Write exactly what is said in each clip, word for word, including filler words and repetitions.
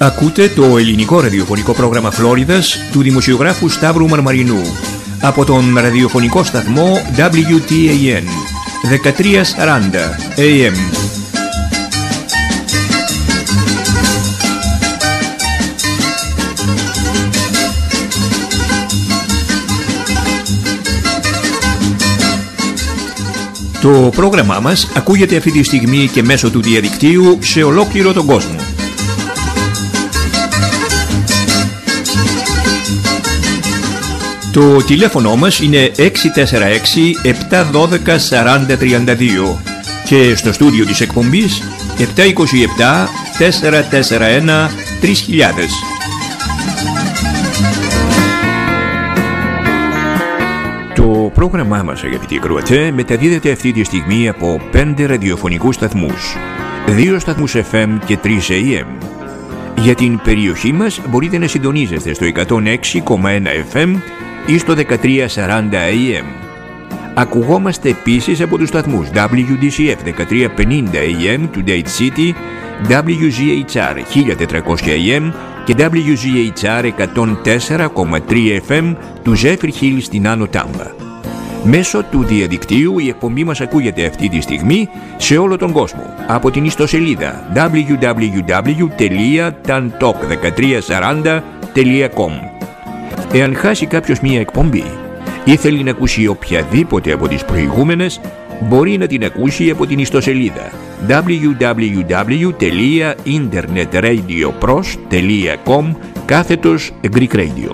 Ακούτε το ελληνικό ραδιοφωνικό πρόγραμμα Φλόριδας του δημοσιογράφου Σταύρου Μαρμαρινού από τον ραδιοφωνικό σταθμό ντάμπλιου τι έι εν δεκατρία σαράντα έι εμ. Το πρόγραμμά μας ακούγεται αυτή τη στιγμή και μέσω του διαδικτύου σε ολόκληρο τον κόσμο. Το τηλέφωνο μας είναι έξι τέσσερα έξι επτά ένα δύο σαράντα τριάντα δύο και στο στούντιο της εκπομπής επτά είκοσι επτά τετρακόσια σαράντα ένα τρεις χιλιάδες. Το πρόγραμμά μας, αγαπητοί ακροατές, μεταδίδεται αυτή τη στιγμή από πέντε ραδιοφωνικούς σταθμούς, δύο σταθμούς εφ εμ και τρεις έι εμ. Για την περιοχή μας μπορείτε να συντονίζεστε στο εκατόν έξι κόμμα ένα εφ εμ ή στο δεκατρία σαράντα έι εμ. Ακουγόμαστε επίσης από τους σταθμούς ντάμπλιου ντι σι εφ χίλια πενήντα έι εμ του Date City, ντάμπλιου ζι έιτς αρ χίλια τετρακόσια έι εμ και ντάμπλιου ζι έιτς αρ εκατόν τέσσερα κόμμα τρία εφ εμ του Zephyr Hill στην Άνω Τάμπα. Μέσω του διαδικτύου η εκπομπή μας ακούγεται αυτή τη στιγμή σε όλο τον κόσμο από την ιστοσελίδα ντάμπλιου ντάμπλιου ντάμπλιου τελεία ταντοκ δεκατρία σαράντα τελεία κομ. Εάν χάσει κάποιος μία εκπομπή ή θέλει να ακούσει οποιαδήποτε από τις προηγούμενες, μπορεί να την ακούσει από την ιστοσελίδα ντάμπλιου ντάμπλιου ντάμπλιου τελεία internetradiopros τελεία com κάθετος Greek Radio.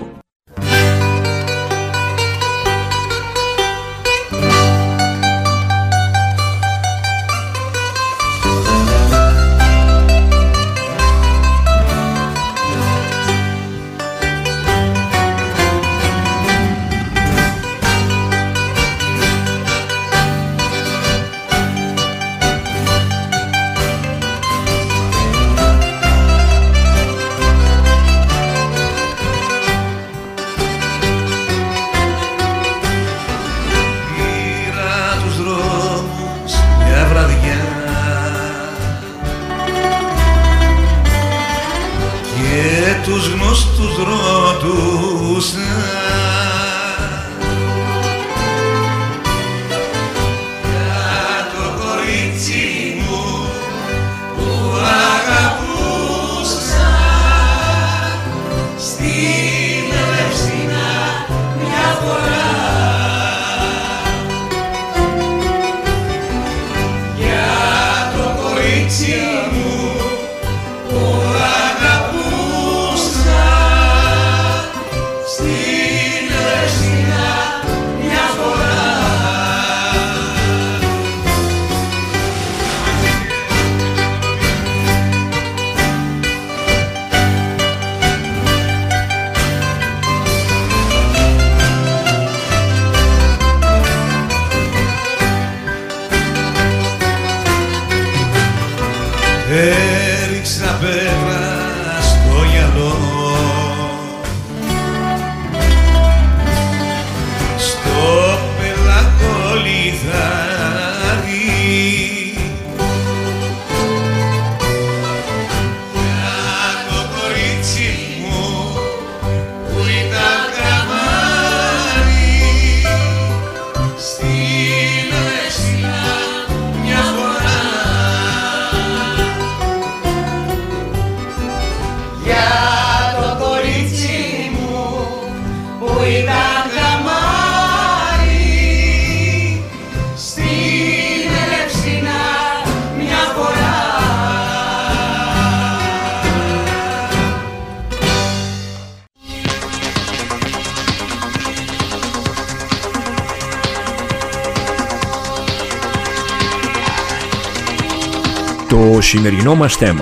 Έριξα πέτρα στο γυαλό, στο πελαγό λιθάρι, για το κορίτσι μου που ήταν καμάρι, στην Ρεσίλα μια φορά. Το σημερινό μας θέμα: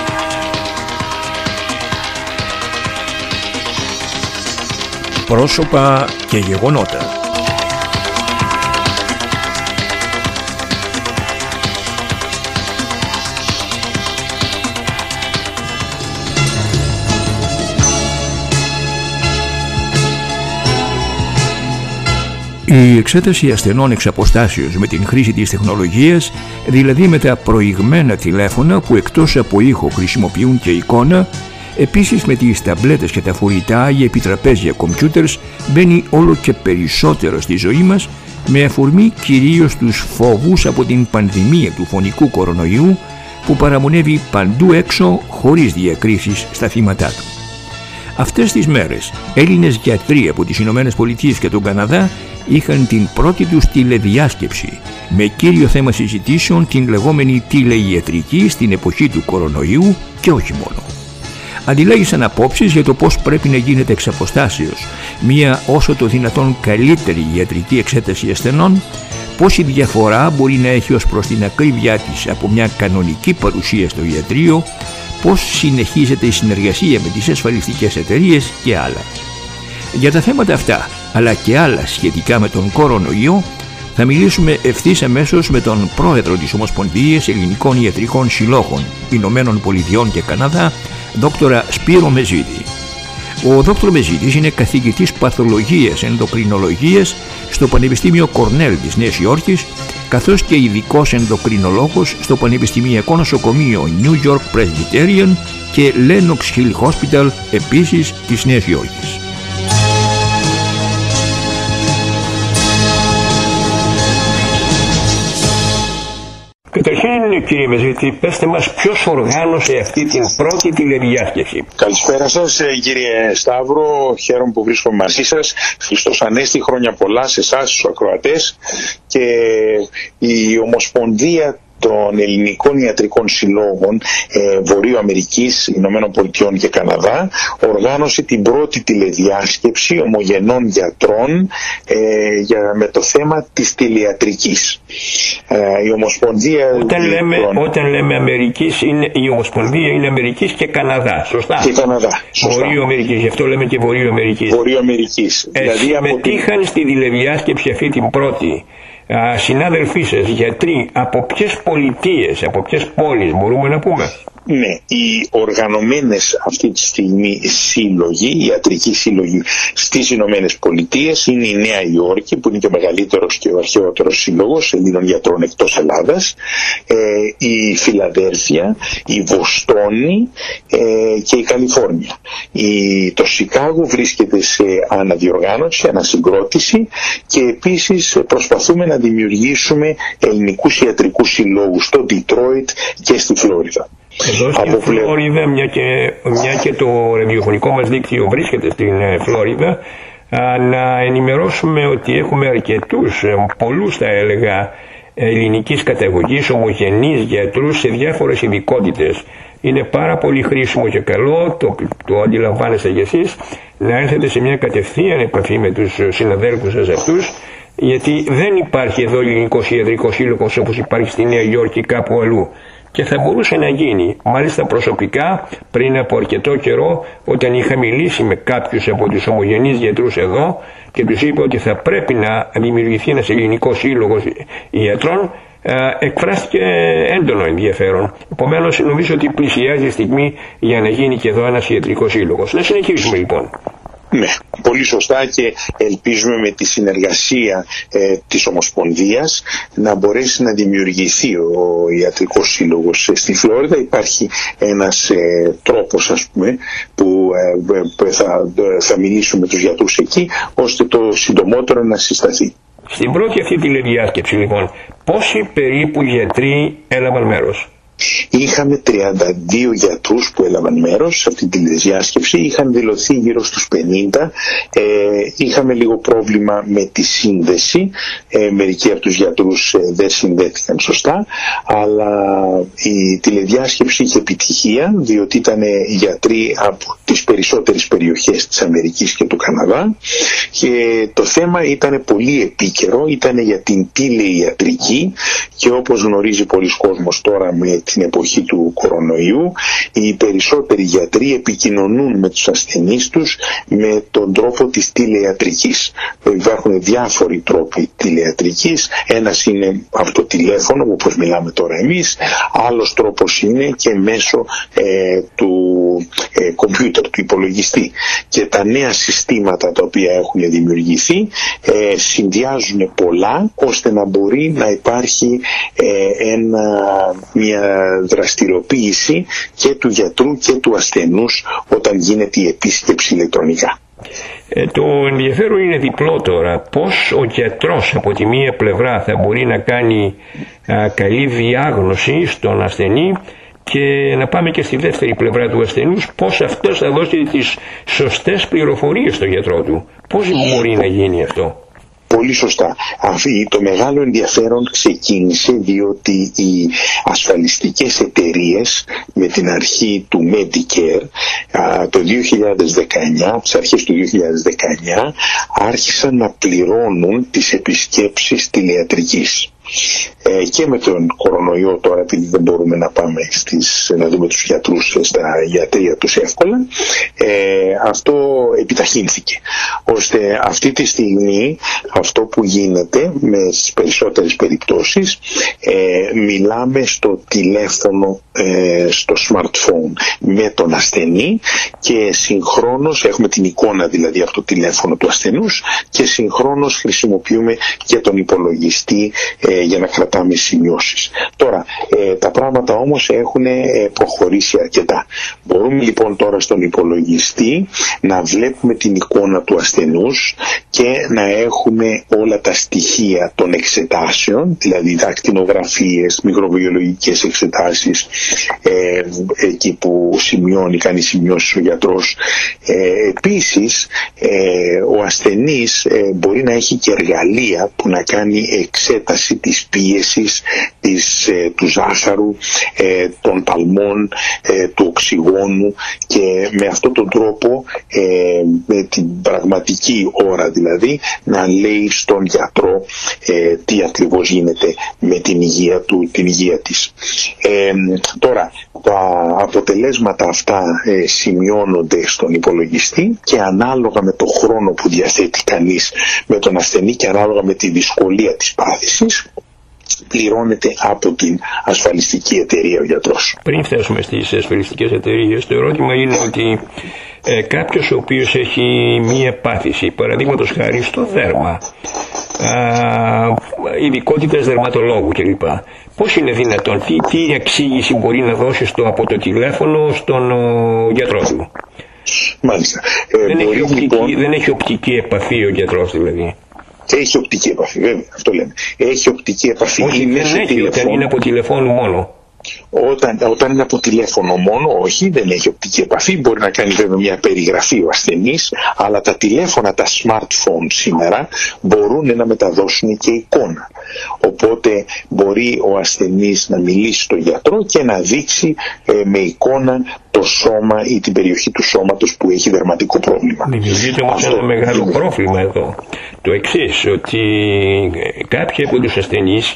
πρόσωπα και γεγονότα. Η εξέταση ασθενών εξ αποστάσεως με την χρήση της τεχνολογίας, δηλαδή με τα προηγμένα τηλέφωνα που εκτός από ήχο χρησιμοποιούν και εικόνα, Επίσης, με τις ταμπλέτες και τα φορητά, η επιτραπέζια κομπιούτερς μπαίνει όλο και περισσότερο στη ζωή μας, με αφορμή κυρίως τους φόβους από την πανδημία του φωνικού κορονοϊού που παραμονεύει παντού έξω χωρίς διακρίσεις στα θύματά του. Αυτές τις μέρες Έλληνες γιατροί από τις Ηνωμένες Πολιτείες και τον Καναδά είχαν την πρώτη τους τηλεδιάσκεψη με κύριο θέμα συζητήσεων την λεγόμενη τηλεϊατρική στην εποχή του κορονοϊού και όχι μόνο. Αντιλάγησαν απόψεις για το πώς πρέπει να γίνεται εξ αποστάσεως μία όσο το δυνατόν καλύτερη ιατρική εξέταση ασθενών, πόση διαφορά μπορεί να έχει ως προς την ακρίβειά της από μια κανονική παρουσία στο ιατρείο, πώς συνεχίζεται η συνεργασία με τις ασφαλιστικές εταιρείες και άλλα. Για τα θέματα αυτά, αλλά και άλλα σχετικά με τον κορονοϊό, θα μιλήσουμε ευθύς αμέσως με τον πρόεδρο της Ομοσπονδίας Ελληνικών Ιατρικών Συλλόγων Ηνωμένων Πολιτειών και Καναδά, δόκτορα Σπύρο Μεζίδη. Ο δόκτωρ Μεζίδης είναι καθηγητής παθολογίας ενδοκρινολογίας στο Πανεπιστήμιο Κορνέλ της Νέας Υόρκης, καθώς και ειδικός ενδοκρινολόγος στο Πανεπιστημιακό Νοσοκομείο New York Presbyterian και Lenox Hill Hospital επίσης της Νέας Υόρκης. Καταρχήν, κύριε Μεζίδη, πέστε μας ποιος οργάνωσε αυτή την πρώτη τηλεδιάσκεψη. Καλησπέρα σας, κύριε Σταύρο, χαίρομαι που βρίσκομαι μαζί σας. Χριστός Ανέστη, χρόνια πολλά σε εσάς τους ακροατές. Και η Ομοσπονδία των Ελληνικών Ιατρικών Συλλόγων ε, Βορείου Αμερικής, Ηνωμένων Πολιτειών και Καναδά οργάνωσε την πρώτη τηλεδιάσκεψη ομογενών γιατρών ε, για, με το θέμα της τηλεϊατρικής. Ε, η Ομοσπονδία... Όταν λέμε, των... όταν λέμε Αμερικής, είναι, η Ομοσπονδία είναι Αμερικής και Καναδά, σωστά? Και Καναδά, σωστά. Βορείου Αμερικής, γι' αυτό λέμε και Βορείου Αμερικής. Βορείου Αμερικής. Ε, δηλαδή συμμετείχαν την... στη τηλεδιάσκεψη αυτή την πρώτη Α, συνάδελφοί σας, γιατροί, από ποιες πολιτείες, από ποιες πόλεις μπορούμε να πούμε? Ναι, οι οργανωμένες αυτή τη στιγμή σύλλογοι, οι ιατρικοί σύλλογοι στις Ηνωμένες Πολιτείες είναι η Νέα Υόρκη, που είναι και ο μεγαλύτερος και ο αρχαιότερος σύλλογος Ελλήνων γιατρών εκτός Ελλάδας, ε, η Φιλαδέλφια, η Βοστόνη ε, και η Καλιφόρνια. Η, το Σικάγο βρίσκεται σε αναδιοργάνωση, ανασυγκρότηση, και επίσης προσπαθούμε να δημιουργήσουμε ελληνικούς ιατρικούς συλλόγους στο Ντιτρόιτ και στη Φλόριδα. Εδώ στην Φλόριδα, μια και, μια και το ραδιοφωνικό μας δίκτυο βρίσκεται στην Φλόριδα, να ενημερώσουμε ότι έχουμε αρκετούς, πολλούς θα έλεγα, ελληνικής καταγωγής, ομογενείς γιατρούς σε διάφορες ειδικότητες. Είναι πάρα πολύ χρήσιμο και καλό, το, το αντιλαμβάνεστε κι εσείς, να έρθετε σε μια κατευθείαν επαφή με τους συναδέλφους σας αυτούς, γιατί δεν υπάρχει εδώ ελληνικός ιατρικός σύλλογος όπως υπάρχει στη Νέα Υόρκη κάπου αλλού. Και θα μπορούσε να γίνει. Μάλιστα προσωπικά πριν από αρκετό καιρό, όταν είχα μιλήσει με κάποιους από τους ομογενείς γιατρούς εδώ και τους είπα ότι θα πρέπει να δημιουργηθεί ένας ελληνικός σύλλογος ιατρών, εκφράστηκε έντονο ενδιαφέρον. Επομένως νομίζω ότι πλησιάζει η στιγμή για να γίνει και εδώ ένας ιατρικός σύλλογος. Να συνεχίσουμε λοιπόν. Ναι, πολύ σωστά, και ελπίζουμε με τη συνεργασία ε, της Ομοσπονδίας να μπορέσει να δημιουργηθεί ο ιατρικός σύλλογος. Στη Φλόριδα υπάρχει ένας ε, τρόπος, ας πούμε, που ε, θα, θα μιλήσουμε με τους γιατρούς εκεί, ώστε το συντομότερο να συσταθεί. Στην πρώτη αυτή τηλεδιάσκεψη λοιπόν, πόσοι περίπου γιατροί έλαβαν μέρος? Είχαμε τριάντα δύο γιατρούς που έλαβαν μέρος σε αυτή τη διάσκεψη, είχαν δηλωθεί γύρω στους πενήντα, ε, είχαμε λίγο πρόβλημα με τη σύνδεση, ε, μερικοί από τους γιατρούς ε, δεν συνδέθηκαν σωστά, αλλά η τηλεδιάσκεψη είχε επιτυχία, διότι ήταν γιατροί από τις περισσότερες περιοχές της Αμερικής και του Καναδά, και το θέμα ήταν πολύ επίκαιρο, ήταν για την τηλεϊατρική, και όπως γνωρίζει πολλοί κόσμος τώρα με την εποχή του κορονοϊού, οι περισσότεροι γιατροί επικοινωνούν με τους ασθενείς τους με τον τρόπο της τηλεϊατρικής. Υπάρχουν διάφοροι τρόποι τηλεϊατρικής. Ένας είναι από το τηλέφωνο, όπως μιλάμε τώρα εμείς. Άλλος τρόπος είναι και μέσω ε, του ε, κομπιούτερ, του υπολογιστή. Και τα νέα συστήματα τα οποία έχουν δημιουργηθεί ε, συνδυάζουν πολλά, ώστε να μπορεί να υπάρχει ε, ένα, μια δραστηριοποίηση και του γιατρού και του ασθενούς όταν γίνεται η επίσκεψη ηλεκτρονικά. Ε, το ενδιαφέρον είναι διπλό τώρα. Πώς ο γιατρός από τη μία πλευρά θα μπορεί να κάνει α, καλή διάγνωση στον ασθενή, και να πάμε και στη δεύτερη πλευρά του ασθενούς, πώς αυτός θα δώσει τις σωστές πληροφορίες στον γιατρό του. Πώς μπορεί να γίνει αυτό? Πολύ σωστά. Το μεγάλο ενδιαφέρον ξεκίνησε διότι οι ασφαλιστικές εταιρείες με την αρχή του Medicare το δύο χιλιάδες δεκαεννιά, τις αρχές του δύο χιλιάδες δεκαεννιά, άρχισαν να πληρώνουν τις επισκέψεις τηλεατρικής. Ε, και με τον κορονοϊό τώρα, επειδή δεν μπορούμε να πάμε στις, να δούμε τους γιατρούς στα ιατρεία τους εύκολα, ε, αυτό επιταχύνθηκε, ώστε αυτή τη στιγμή αυτό που γίνεται με τις περισσότερες περιπτώσεις, ε, μιλάμε στο τηλέφωνο, ε, στο smartphone με τον ασθενή, και συγχρόνως έχουμε την εικόνα δηλαδή από το τηλέφωνο του ασθενούς, και συγχρόνως χρησιμοποιούμε και τον υπολογιστή ε, για να κρατάμε σημειώσεις. Τώρα, ε, τα πράγματα όμως έχουν ε, προχωρήσει αρκετά. Μπορούμε λοιπόν τώρα στον υπολογιστή να βλέπουμε την εικόνα του ασθενούς και να έχουμε όλα τα στοιχεία των εξετάσεων, δηλαδή ακτινογραφίες, μικροβιολογικές εξετάσεις, ε, εκεί που σημειώνει, κάνει σημειώσεις ο γιατρός. Ε, επίσης, ε, ο ασθενής ε, μπορεί να έχει και εργαλεία που να κάνει εξέταση της πίεσης, της, ε, του ζάχαρου, ε, των παλμών, ε, του οξυγόνου, και με αυτόν τον τρόπο, ε, με την πραγματική ώρα δηλαδή, να λέει στον γιατρό ε, τι ακριβώς γίνεται με την υγεία του, την υγεία της. Ε, τώρα, τα αποτελέσματα αυτά ε, σημειώνονται στον υπολογιστή, και ανάλογα με το χρόνο που διαθέτει κανείς με τον ασθενή και ανάλογα με τη δυσκολία της πάθησης, πληρώνεται από την ασφαλιστική εταιρεία ο γιατρός. Πριν φτάσουμε στις ασφαλιστικές εταιρείες, το ερώτημα είναι ότι ε, κάποιος ο οποίος έχει μία πάθηση, παραδείγματος χάρη στο δέρμα, ειδικότητας δερματολόγου κλπ. Πώς είναι δυνατόν, τι, τι εξήγηση μπορεί να δώσει στο, από το τηλέφωνο στον ο, γιατρό του? Μάλιστα. Ε, δεν, μπορεί, έχει οπτική, λοιπόν... δεν έχει οπτική επαφή ο γιατρός δηλαδή? Έχει οπτική επαφή, βέβαια, αυτό λέμε. Έχει οπτική επαφή. Όχι, δεν έχει, τηλεφώνου. Όταν είναι από τηλεφώνου μόνο. Όταν, όταν είναι από τηλέφωνο μόνο, όχι, δεν έχει οπτική επαφή. Μπορεί να κάνει βέβαια μια περιγραφή ο ασθενής, αλλά τα τηλέφωνα, τα smartphone σήμερα μπορούν να μεταδώσουν και εικόνα. Οπότε μπορεί ο ασθενής να μιλήσει στον γιατρό και να δείξει ε, με εικόνα το σώμα ή την περιοχή του σώματος που έχει δερματικό πρόβλημα. Δημιουργείται όμως ένα μεγάλο είναι... πρόβλημα εδώ. Το εξής, ότι κάποιοι από τους ασθενείς,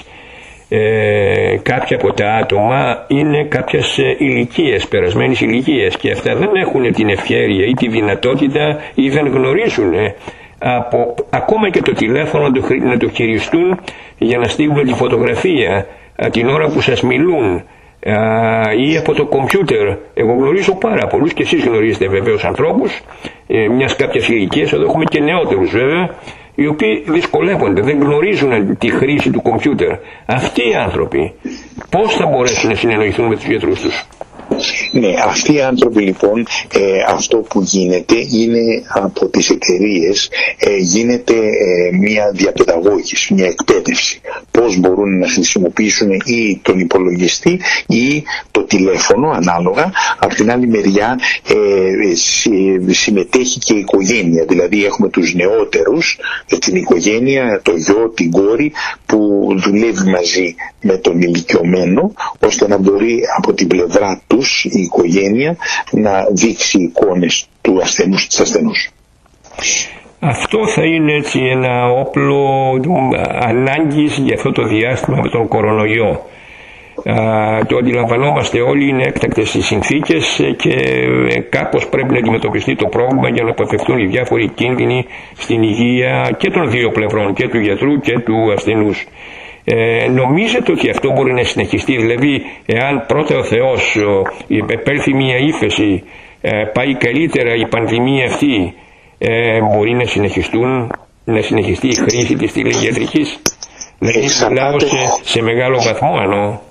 Ε, κάποια από τα άτομα είναι κάποιες ηλικίες, περασμένες ηλικίες, και αυτά δεν έχουν την ευχέρεια ή τη δυνατότητα ή δεν γνωρίζουν ε, από, ακόμα και το τηλέφωνο να το, να το χειριστούν για να στείλουν τη φωτογραφία α, την ώρα που σας μιλούν, α, ή από το κομπιούτερ. Εγώ γνωρίζω πάρα πολλούς, και εσείς γνωρίζετε βεβαίως ανθρώπους ε, μιας κάποιας ηλικίας, εδώ έχουμε και νεότερους βέβαια, οι οποίοι δυσκολεύονται, δεν γνωρίζουν τη χρήση του κομπιούτερ. Αυτοί οι άνθρωποι πώς θα μπορέσουν να συνεννοηθούν με τους γιατρούς τους? Ναι, αυτοί οι άνθρωποι λοιπόν, ε, αυτό που γίνεται είναι από τις εταιρείες, ε, γίνεται ε, μια διαπαιδαγώγηση, μια εκπαίδευση. Πώς μπορούν να χρησιμοποιήσουν ή τον υπολογιστή ή το τηλέφωνο ανάλογα. Από την άλλη μεριά ε, συμμετέχει και η οικογένεια, δηλαδή έχουμε τους νεότερους, την οικογένεια, το γιο, την κόρη που δουλεύει μαζί με τον ηλικιωμένο, ώστε να μπορεί από την πλευρά τους η οικογένεια να δείξει εικόνες του ασθενούς, της ασθενούς. Αυτό θα είναι έτσι ένα όπλο ανάγκης για αυτό το διάστημα με τον κορονοϊό. Α, το αντιλαμβανόμαστε όλοι, είναι έκτακτες οι συνθήκες και κάπως πρέπει να αντιμετωπιστεί το πρόβλημα για να αποφευθούν οι διάφοροι κίνδυνοι στην υγεία και των δύο πλευρών, και του γιατρού και του ασθενούς. Ε, νομίζετε ότι αυτό μπορεί να συνεχιστεί? Δηλαδή, εάν πρώτα ο Θεός επέλθει μια ύφεση, ε, πάει καλύτερα η πανδημία αυτή, ε, μπορεί να συνεχιστούν, να συνεχιστεί η χρήση της τηλεγιατρικής? Δηλαδή, μιλάω σε, σε μεγάλο βαθμό, εννοώ.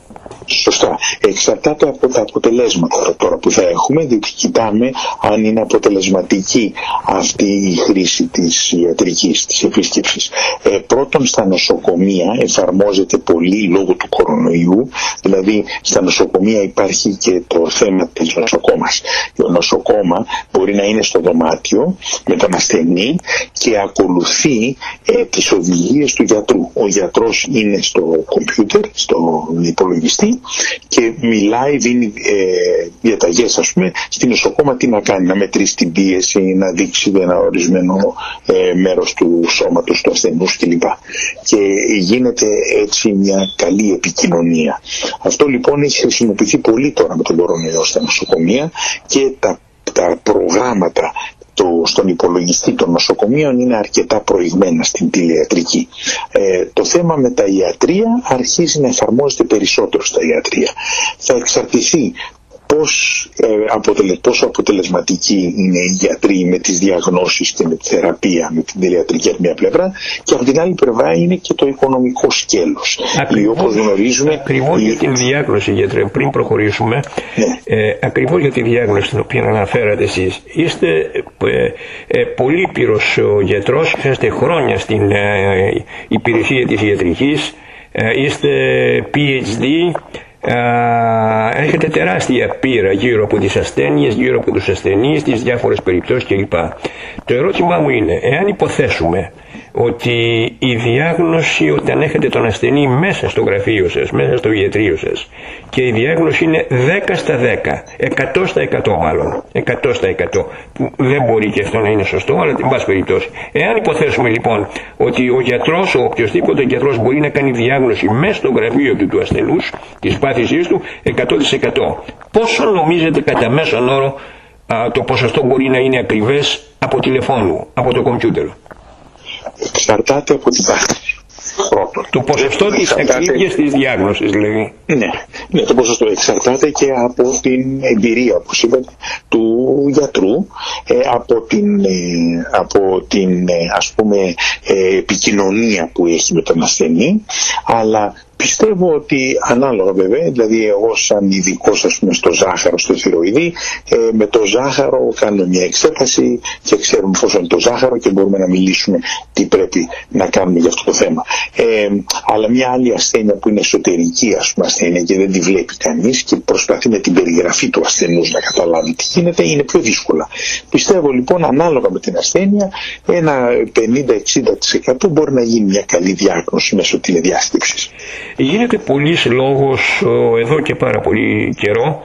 Σωστά. Εξαρτάται από τα αποτελέσματα τώρα που θα έχουμε, διότι κοιτάμε αν είναι αποτελεσματική αυτή η χρήση της ιατρικής, της επίσκεψης. Ε, πρώτον, στα νοσοκομεία εφαρμόζεται πολύ λόγω του κορονοϊού, δηλαδή στα νοσοκομεία υπάρχει και το θέμα της νοσοκόμας. Το νοσοκόμα μπορεί να είναι στο δωμάτιο με τον ασθενή και ακολουθεί ε, τις οδηγίες του γιατρού. Ο γιατρός είναι στο κομπιούτερ, στο υπολογιστή και μιλάει, δίνει ε, διαταγές, ας πούμε, στη νοσοκόμα τι να κάνει, να μετρήσει την πίεση, να δείξει ένα ορισμένο ε, μέρος του σώματος του ασθενούς κλπ. Και γίνεται έτσι μια καλή επικοινωνία. Αυτό λοιπόν έχει χρησιμοποιηθεί πολύ τώρα με τον κορονοϊό στα νοσοκομεία και τα, τα προγράμματα το, στον υπολογιστή των νοσοκομείων είναι αρκετά προηγμένα στην τηλεϊατρική. Ε, το θέμα με τα ιατρία αρχίζει να εφαρμόζεται περισσότερο στα ιατρία. Θα εξαρτηθεί πώς, ε, αποτελε, πόσο αποτελεσματικοί είναι οι γιατροί με τις διαγνώσεις και με τη θεραπεία, με την τηλεϊατρική από μια πλευρά, και από την άλλη πλευρά είναι και το οικονομικό σκέλος. Ακριβώς, όπως γνωρίζουμε, ακριβώς η... για την διάγνωση, γιατρέ, πριν προχωρήσουμε, ναι. ε, ακριβώς για τη διάγνωση την οποία αναφέρατε εσείς, είστε ε, ε, πολύπειρος ο γιατρός, είσαστε χρόνια στην ε, υπηρεσία της ιατρικής, ε, είστε πι έιτς ντι, Uh, έχετε τεράστια πείρα γύρω από τις ασθένειες, γύρω από τους ασθενείς, τις διάφορες περιπτώσεις κλπ. Το ερώτημά μου είναι, εάν υποθέσουμε ότι η διάγνωση όταν έχετε τον ασθενή μέσα στο γραφείο σας, μέσα στο ιατρείο σας, και η διάγνωση είναι δέκα στα δέκα, εκατό στα εκατό μάλλον, εκατό στα εκατό, που δεν μπορεί και αυτό να είναι σωστό, αλλά εν πάση περιπτώσει. Εάν υποθέσουμε λοιπόν ότι ο γιατρός, ο οποιοσδήποτε γιατρός μπορεί να κάνει διάγνωση μέσα στο γραφείο του, του ασθενούς, της πάθησής του, εκατό τοις εκατό, πόσο νομίζετε κατά μέσον όρο α, το ποσοστό μπορεί να είναι ακριβές από τηλεφώνου, από το κομπιούτερ? Εξαρτάται από την πάθηση. Πρώτον. Το ποσοστό της ακρίβειας της διάγνωσης, δηλαδή. Ναι, ναι, το ποσοστό εξαρτάται και από την εμπειρία, όπως είπατε, του γιατρού, ε, από την, ε, από την ε, ας πούμε, ε, επικοινωνία που έχει με τον ασθενή, αλλά πιστεύω ότι ανάλογα βέβαια, δηλαδή εγώ σαν ειδικός, ας πούμε, στο ζάχαρο, στο θηροειδή, ε, με το ζάχαρο κάνουμε μια εξέταση και ξέρουμε πόσο είναι το ζάχαρο και μπορούμε να μιλήσουμε τι πρέπει να κάνουμε για αυτό το θέμα. Ε, αλλά μια άλλη ασθένεια που είναι εσωτερική, ας πούμε, ασθένεια και δεν τη βλέπει κανείς και προσπαθεί με την περιγραφή του ασθενούς να καταλάβει τι γίνεται, είναι πιο δύσκολα. Πιστεύω λοιπόν ανάλογα με την ασθένεια ένα πενήντα με εξήντα τοις εκατό μπορεί να γίνει μια καλή διάγνωση μέσω τηλεδιάσκεψης. Γίνεται πολλής λόγος εδώ και πάρα πολύ καιρό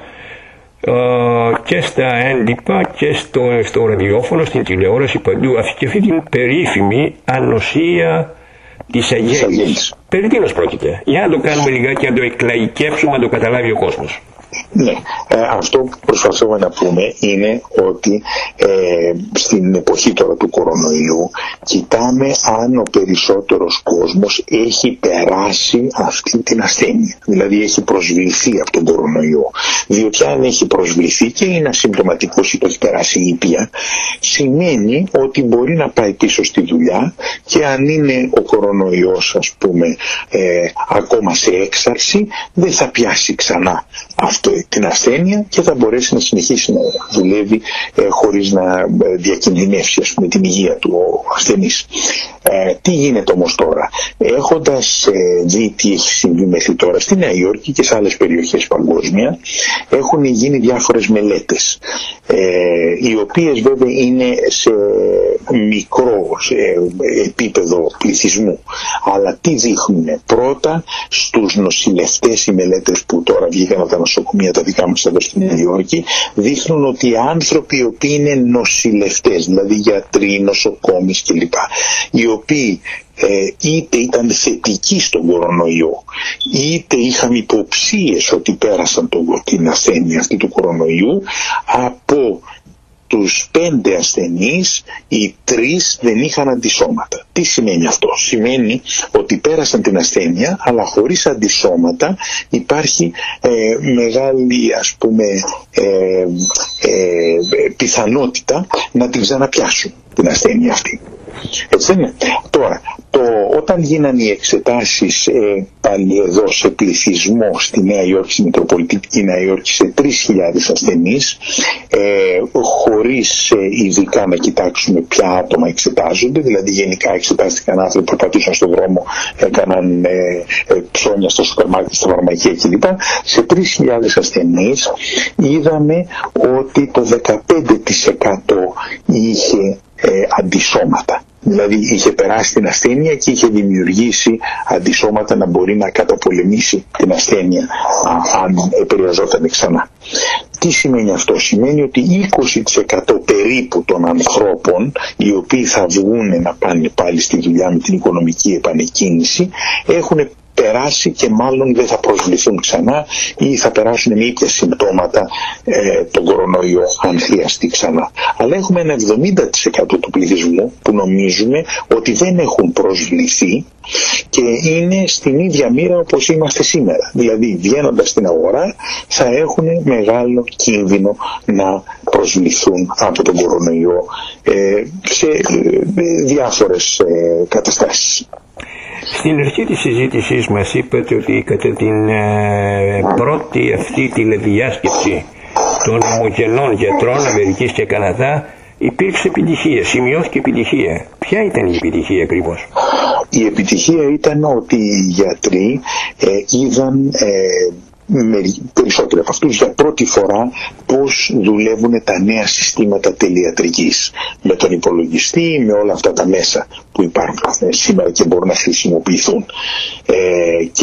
και στα έντυπα και στο, στο ραδιόφωνο, στην τηλεόραση, παντού, και αυτή την περίφημη ανοσία της αγέλης. Περί τίνος πρόκειται? Για να το κάνουμε λιγάκι, να το εκλαϊκεύσουμε, να το καταλάβει ο κόσμος. Ναι, ε, αυτό που προσπαθούμε να πούμε είναι ότι ε, στην εποχή τώρα του κορονοϊού κοιτάμε αν ο περισσότερος κόσμος έχει περάσει αυτή την ασθένεια, δηλαδή έχει προσβληθεί από τον κορονοϊό, διότι αν έχει προσβληθεί και είναι ασυμπτωματικός ή το έχει περάσει ήπια, σημαίνει ότι μπορεί να πάει πίσω στη δουλειά και αν είναι ο κορονοϊός, ας πούμε, ε, ακόμα σε έξαρση, δεν θα πιάσει ξανά αυτό, την ασθένεια, και θα μπορέσει να συνεχίσει να δουλεύει ε, χωρίς να διακινδυνεύσει, ας πούμε, την υγεία του ο ασθενής. Ε, τι γίνεται όμως τώρα? Έχοντας ε, δει τι έχει συμβεί μέχρι τώρα στη Νέα Υόρκη και σε άλλες περιοχές παγκόσμια, έχουν γίνει διάφορες μελέτες, ε, οι οποίες βέβαια είναι σε μικρό σε επίπεδο πληθυσμού, αλλά τι δείχνουν? Πρώτα στους νοσηλευτές, οι μελέτες που τώρα βγήκαν από τα νοσοκομεία τα δικά μας εδώ στη Νέα Υόρκη, δείχνουν ότι οι άνθρωποι οι οποίοι είναι νοσηλευτές, δηλαδή γιατροί, νοσοκόμες κλπ, οι οποίοι ε, είτε ήταν θετικοί στον κορονοϊό, είτε είχαν υποψίες ότι πέρασαν το, την ασθένεια αυτή του κορονοϊού, από τους πέντε ασθενείς, οι τρεις δεν είχαν αντισώματα. Τι σημαίνει αυτό? Σημαίνει ότι πέρασαν την ασθένεια, αλλά χωρίς αντισώματα υπάρχει ε, μεγάλη, ας πούμε, ε, ε, πιθανότητα να την ξαναπιάσουν την ασθένεια αυτή. Έτσι δεν είναι? Τώρα, το, όταν γίνανε οι εξετάσεις ε, πάλι εδώ σε πληθυσμό στη Νέα Υόρκη, στη Μητροπολιτική Νέα Υόρκη, σε τρεις χιλιάδες ασθενείς, ε, χωρίς ε, ειδικά να κοιτάξουμε ποια άτομα εξετάζονται, δηλαδή γενικά εξετάστηκαν άνθρωποι που περπατούσαν στον δρόμο, έκαναν ε, ε, ψώνια στο σούπερ μάρκετ, στα φαρμακεία κλπ. Σε τρεις χιλιάδες ασθενείς είδαμε ότι το δεκαπέντε τοις εκατό είχε ε, αντισώματα. Δηλαδή είχε περάσει την ασθένεια και είχε δημιουργήσει αντισώματα να μπορεί να καταπολεμήσει την ασθένεια α, αν επηρεαζόταν ξανά. Τι σημαίνει αυτό? Σημαίνει ότι είκοσι τοις εκατό περίπου των ανθρώπων οι οποίοι θα βγουν να πάνε πάλι στη δουλειά με την οικονομική επανεκκίνηση έχουν περάσει και μάλλον δεν θα προσβληθούν ξανά ή θα περάσουν με ίδια συμπτώματα ε, τον κορονοϊό αν χρειαστεί ξανά. Αλλά έχουμε ένα εβδομήντα τοις εκατό του πληθυσμού που νομίζουμε ότι δεν έχουν προσβληθεί και είναι στην ίδια μοίρα όπως είμαστε σήμερα. Δηλαδή βγαίνοντας στην αγορά θα έχουν μεγάλο κίνδυνο να προσβληθούν από τον κορονοϊό ε, σε ε, διάφορες ε, καταστάσεις. Στην αρχή της συζήτησης μας είπατε ότι κατά την ε, πρώτη αυτή τηλεδιάσκεψη των ομογενών γιατρών Αμερικής και Καναδά υπήρξε επιτυχία, σημειώθηκε επιτυχία. Ποια ήταν η επιτυχία ακριβώς? Η επιτυχία ήταν ότι οι γιατροί ε, είδαν ε, περισσότεροι από αυτούς για πρώτη φορά πώς δουλεύουν τα νέα συστήματα τελειατρικής με τον υπολογιστή, με όλα αυτά τα μέσα που υπάρχουν σήμερα και μπορούν να χρησιμοποιηθούν. Ε, και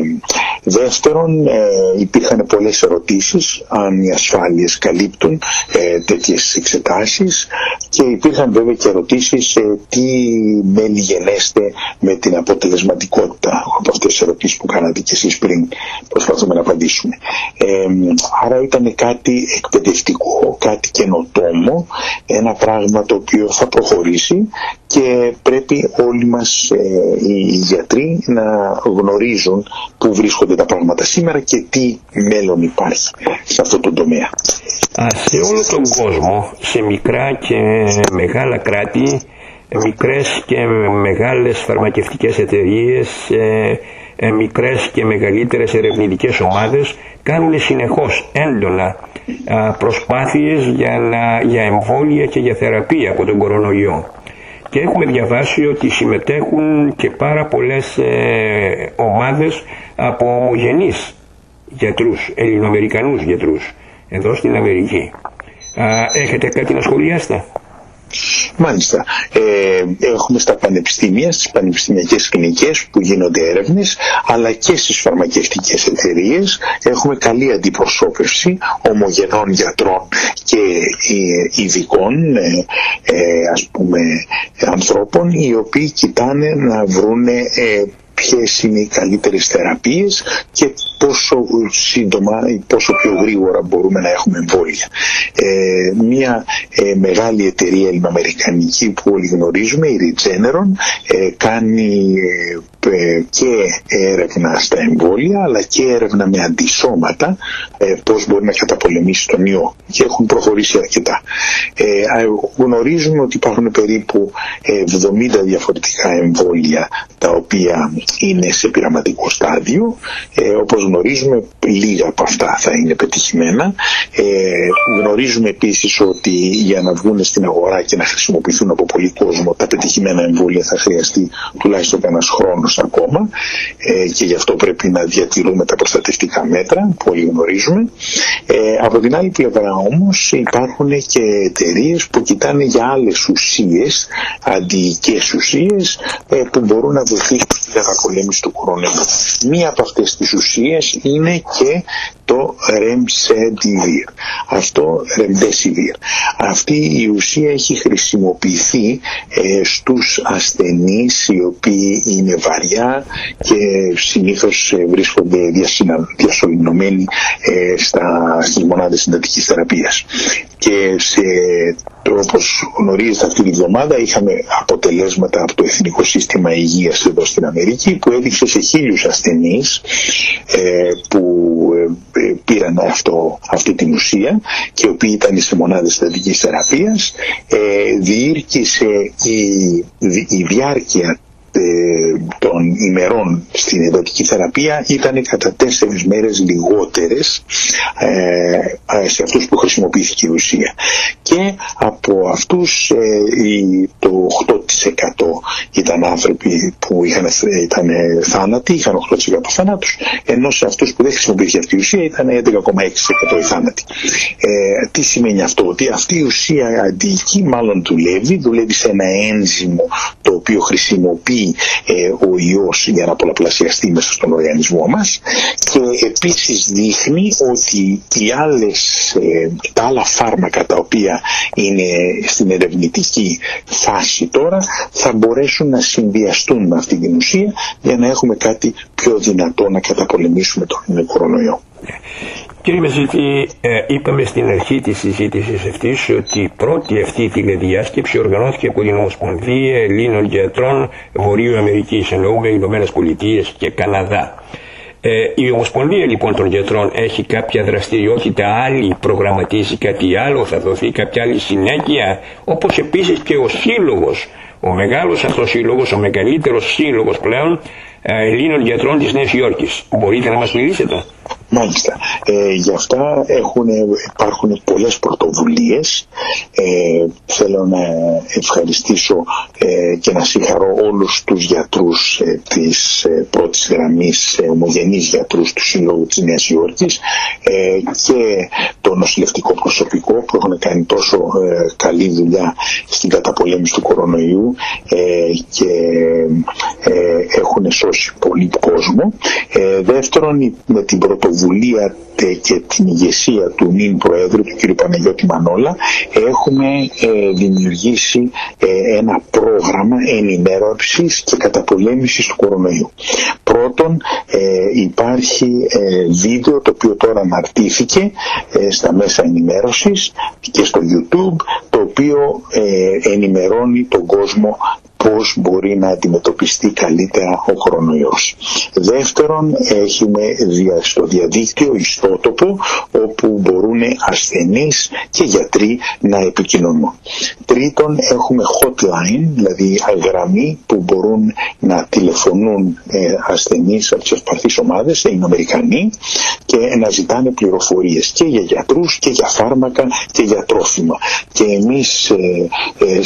δεύτερον, ε, υπήρχαν πολλές ερωτήσεις αν οι ασφάλειες καλύπτουν ε, τέτοιες εξετάσεις και υπήρχαν βέβαια και ερωτήσεις ε, τι μέλη γενέστε με την αποτελεσματικότητα από αυτές τις ερωτήσεις που κάνατε και εσείς πριν προσπαθούμε να απαντήσουμε. Ε, άρα ήταν κάτι εκπαιδευτικό, κάτι καινοτόμο, ένα πράγμα το οποίο θα προχωρήσει και πρέπει όλοι μας ε, οι γιατροί να γνωρίζουν πού βρίσκονται τα πράγματα σήμερα και τι μέλλον υπάρχει σε αυτό το τομέα. Σε όλο τον κόσμο, σε μικρά και μεγάλα κράτη, μικρές και μεγάλες φαρμακευτικές εταιρείες, ε, μικρές και μεγαλύτερες ερευνητικές ομάδες κάνουν συνεχώς έντονα προσπάθειες για, να, για εμβόλια και για θεραπεία από τον κορονοϊό. Και έχουμε διαβάσει ότι συμμετέχουν και πάρα πολλές ε, ομάδες από ομογενείς γιατρούς, ελληνοαμερικανούς γιατρούς, εδώ στην Αμερική. Α, έχετε κάτι να σχολιάσετε? Μάλιστα. Ε, έχουμε στα πανεπιστήμια, στις πανεπιστημιακές κλινικές που γίνονται έρευνες, αλλά και στις φαρμακευτικές εταιρείες έχουμε καλή αντιπροσώπευση ομογενών γιατρών και ε, ειδικών ε, ε, ας πούμε ανθρώπων οι οποίοι κοιτάνε να βρούνε ε, ποιες είναι οι καλύτερες θεραπείες και πόσο σύντομα ή πόσο πιο γρήγορα μπορούμε να έχουμε εμβόλια. Ε, μια ε, μεγάλη εταιρεία ελληνοαμερικανική που όλοι γνωρίζουμε, η Regeneron, ε, κάνει ε, και έρευνα στα εμβόλια αλλά και έρευνα με αντισώματα, ε, πώς μπορεί να καταπολεμήσει τον ιό, και έχουν προχωρήσει αρκετά. Ε, γνωρίζουμε ότι υπάρχουν περίπου εβδομήντα διαφορετικά εμβόλια τα οποία είναι σε πειραματικό στάδιο. Ε, όπως γνωρίζουμε, λίγα από αυτά θα είναι πετυχημένα. Ε, γνωρίζουμε επίσης ότι για να βγουν στην αγορά και να χρησιμοποιηθούν από πολλοί κόσμο, τα πετυχημένα εμβόλια θα χρειαστεί τουλάχιστον ένας χρόνος ακόμα, ε, και γι' αυτό πρέπει να διατηρούμε τα προστατευτικά μέτρα που όλοι γνωρίζουμε. Ε, από την άλλη πλευρά όμως υπάρχουν και εταιρείες που κοιτάνε για άλλες ουσίες, αντιοικές ουσίες, ε, που μπορούν να βοηθήσουν στην καταπολέμηση του κορονοϊού. Μία από αυτές τις ουσίες είναι και το Remdesivir. Αυτό Remdesivir. Αυτή η ουσία έχει χρησιμοποιηθεί ε, στους ασθενείς οι οποίοι είναι βαριά και συνήθως ε, βρίσκονται διασωληνωμένοι ε, στα, στις μονάδες συντατικής θεραπείας. Και σε, όπως γνωρίζετε, αυτή τη βδομάδα είχαμε αποτελέσματα από το Εθνικό Σύστημα Υγείας εδώ στην Αμερική που έδειξε σε χίλιους ασθενείς ε, που ε, πήραν αυτό, αυτή την ουσία και οι οποίοι ήταν σε μονάδες συντατικής θεραπείας, ε, διήρκησε η, η διάρκεια των ημερών στην εντατική θεραπεία ήταν κατά τέσσερις μέρες λιγότερες ε, σε αυτούς που χρησιμοποιήθηκε η ουσία. Και από αυτούς ε, το οκτώ τοις εκατό ήταν άνθρωποι που είχαν, ήταν θάνατοι, είχαν οκτώ τοις εκατό θάνατους, ενώ σε αυτούς που δεν χρησιμοποιήθηκε αυτή η ουσία ήταν έντεκα κόμμα έξι τοις εκατό οι θάνατοι. Ε, τι σημαίνει αυτό? Ότι αυτή η ουσία αντιοική μάλλον δουλεύει, δουλεύει σε ένα ένζυμο το οποίο χρησιμοποιεί ε, ο ιός για να πολλαπλασιαστεί μέσα στον οργανισμό μας, και επίσης δείχνει ότι οι άλλες, ε, τα άλλα φάρμακα τα οποία είναι στην ερευνητική φάση τώρα θα μπορέσουν να συνδυαστούν με αυτή την ουσία για να έχουμε κάτι πιο δυνατό να καταπολεμήσουμε τον κορονοϊό. Κύριε Μεζίτη, ε, είπαμε στην αρχή της συζήτησης αυτής ότι η πρώτη αυτή τηλεδιάσκεψη οργανώθηκε από την Ομοσπονδία Ελλήνων Γιατρών Βορείου Αμερικής, εννοούμε Ηνωμένες Πολιτείες και Καναδά. Ε, η Ομοσπονδία λοιπόν των Γιατρών έχει κάποια δραστηριότητα άλλη, προγραμματίζει κάτι άλλο, θα δοθεί κάποια άλλη συνέχεια, όπως επίσης και ο σύλλογος, ο μεγάλος αυτός σύλλογος, ο μεγαλύτερος σύλλογος πλέον Ελλήνων Γιατρών της Νέας Υόρκης. Μπορείτε να μας μιλήσετε? Μάλιστα. Ε, γι' αυτά έχουν, υπάρχουν πολλές πρωτοβουλίες. Ε, θέλω να ευχαριστήσω ε, και να συγχαρώ όλους τους γιατρούς ε, της ε, πρώτης γραμμής, ε, ομογενείς γιατρούς του Συλλόγου της Νέας Υόρκης ε, και το νοσηλευτικό προσωπικό που έχουν κάνει τόσο ε, καλή δουλειά στην καταπολέμηση του κορονοϊού ε, και ε, έχουν σώσει πολύ κόσμο. Ε, δεύτερον, με την πρωτοβουλία και την ηγεσία του νυν Προέδρου, του κ. Παναγιώτη Μανόλα, έχουμε ε, δημιουργήσει ε, ένα πρόγραμμα ενημέρωσης και καταπολέμησης του κορονοϊού. Πρώτον, ε, υπάρχει ε, βίντεο το οποίο τώρα αναρτήθηκε ε, στα μέσα ενημέρωσης και στο YouTube, το οποίο ε, ενημερώνει τον κόσμο πώς μπορεί να αντιμετωπιστεί καλύτερα ο κορονοϊός. Δεύτερον, έχουμε στο διαδίκτυο ιστότοπο όπου μπορούν ασθενείς και γιατροί να επικοινωνούν. Τρίτον, έχουμε hotline, δηλαδή γραμμή που μπορούν να τηλεφωνούν ε, ασθενείς από τις ευπαθείς ομάδες, είναι Αμερικανοί, και να ζητάνε πληροφορίες και για γιατρούς και για φάρμακα και για τρόφιμα. Και εμείς ε, ε,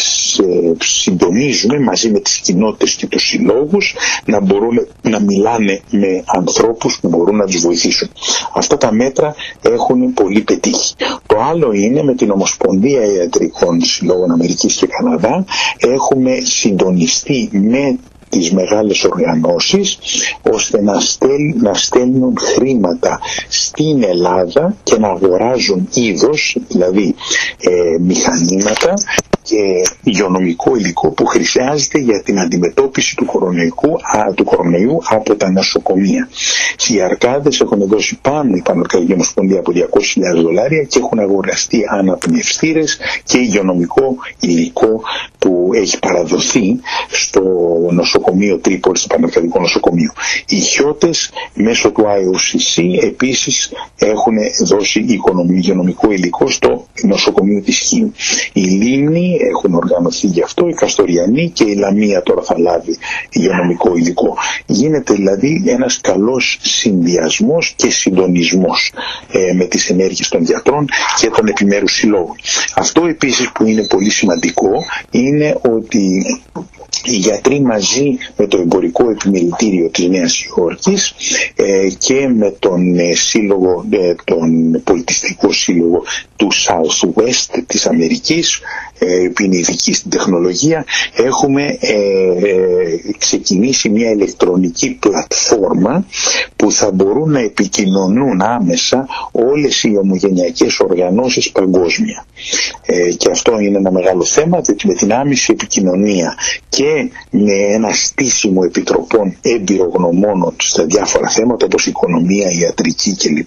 συντονίζουμε μαζί με τις κοινότητες και τους συλλόγους να μπορούν να μιλάνε με ανθρώπους που μπορούν να τους βοηθήσουν. Αυτά τα μέτρα έχουν πολύ πετύχει. Το άλλο είναι με την Ομοσπονδία Ιατρικών Συλλόγων Αμερικής και Καναδά έχουμε συντονιστεί με τις μεγάλες οργανώσεις ώστε να, στέλ, να στέλνουν χρήματα στην Ελλάδα και να αγοράζουν είδος, δηλαδή ε, μηχανήματα και υγειονομικό υλικό που χρειάζεται για την αντιμετώπιση του κορονοϊού, α, του κορονοϊού από τα νοσοκομεία. Οι Αρκάδες έχουν δώσει πάνω η Πανελλαδική Ομοσπονδία από διακόσιες χιλιάδες δολάρια και έχουν αγοραστεί αναπνευστήρες και υγειονομικό υλικό που έχει παραδοθεί στο νοσοκομείο Τρίπολης, στο Πανελλαδικό Νοσοκομείο. Οι Χιώτες μέσω του άι ο σι σι επίσης έχουν δώσει υγειονομικό υλικό στο νοσοκομείο της Χίου. Οι Λίμνοι έχουν οργανωθεί γι' αυτό, η Καστοριανή και η Λαμία τώρα θα λάβει υγειονομικό υλικό. Γίνεται δηλαδή ένας καλός συνδυασμός και συντονισμός ε, με τις ενέργειες των γιατρών και των επιμέρους συλλόγων. Αυτό επίσης που είναι πολύ σημαντικό είναι ότι οι γιατροί μαζί με το εμπορικό επιμελητήριο της Νέας Υόρκης ε, και με τον, ε, σύλλογο, ε, τον πολιτιστικό σύλλογο του Southwest της Αμερικής, ε, που είναι ειδική στην τεχνολογία, έχουμε ε, ε, ξεκινήσει μια ηλεκτρονική πλατφόρμα που θα μπορούν να επικοινωνούν άμεσα όλες οι ομογενειακές οργανώσεις παγκόσμια. Ε, και αυτό είναι ένα μεγάλο θέμα, διότι με την άμεση επικοινωνία και με ένα στήσιμο επιτροπών εμπειρογνωμόνων στα διάφορα θέματα όπως οικονομία, ιατρική κλπ,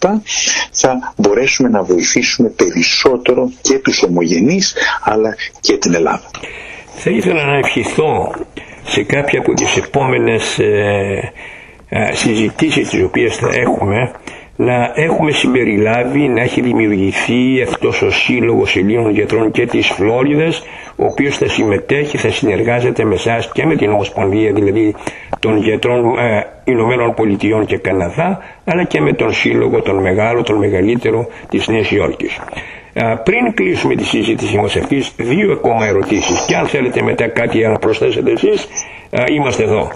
θα μπορέσουμε να βοηθήσουμε περισσότερο και τους ομογενείς αλλά και την Ελλάδα. Θα ήθελα να ευχηθώ σε κάποια από τις επόμενες ε, ε, συζητήσεις τις οποίες θα έχουμε να έχουμε συμπεριλάβει, να έχει δημιουργηθεί αυτός ο Σύλλογος Ελλήνων Γιατρών και της Φλόριδας, ο οποίος θα συμμετέχει, θα συνεργάζεται με εσάς και με την Ομοσπονδία δηλαδή των Γιατρών ε, Ηνωμένων Πολιτειών και Καναδά, αλλά και με τον Σύλλογο, τον μεγάλο, τον μεγαλύτερο της Νέας Υόρκης. Ε, πριν κλείσουμε τη συζήτηση μας αυτής, δύο ακόμα ερωτήσεις, και αν θέλετε μετά κάτι να προσθέσετε εσείς, ε, είμαστε εδώ.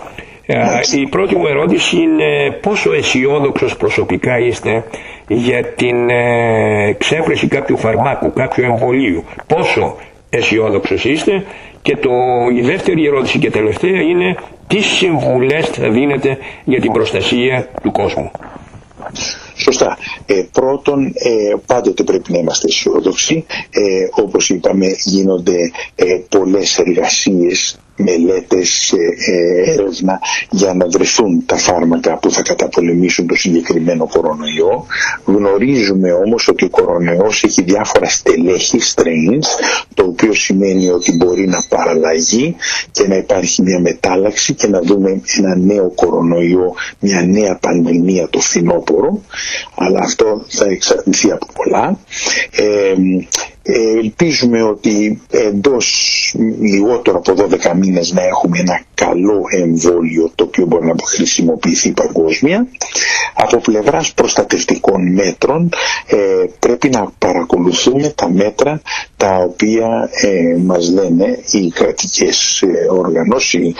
Η πρώτη μου ερώτηση είναι πόσο αισιόδοξος προσωπικά είστε για την εξέβρεση κάποιου φαρμάκου, κάποιου εμβολίου. Πόσο αισιόδοξος είστε. Και το, η δεύτερη ερώτηση και τελευταία είναι τι συμβουλές θα δίνετε για την προστασία του κόσμου. Σωστά. Ε, πρώτον, ε, πάντοτε πρέπει να είμαστε αισιόδοξοι. Ε, όπως είπαμε, γίνονται ε, πολλές εργασίες, μελέτες, ε, έρευνα για να βρεθούν τα φάρμακα που θα καταπολεμήσουν το συγκεκριμένο κορονοϊό. Γνωρίζουμε όμως ότι ο κορονοϊός έχει διάφορα στελέχη, strains, το οποίο σημαίνει ότι μπορεί να παραλλαγεί και να υπάρχει μια μετάλλαξη και να δούμε ένα νέο κορονοϊό, μια νέα πανδημία το φθινόπωρο, αλλά αυτό θα εξαρτηθεί από πολλά. Ε, Ελπίζουμε ότι εντός λιγότερο από δώδεκα μήνες να έχουμε ένα καλό εμβόλιο το οποίο μπορεί να χρησιμοποιηθεί παγκόσμια. Από πλευράς προστατευτικών μέτρων ε, πρέπει να παρακολουθούμε τα μέτρα τα οποία ε, μας λένε οι κρατικές ε, οργανώσεις,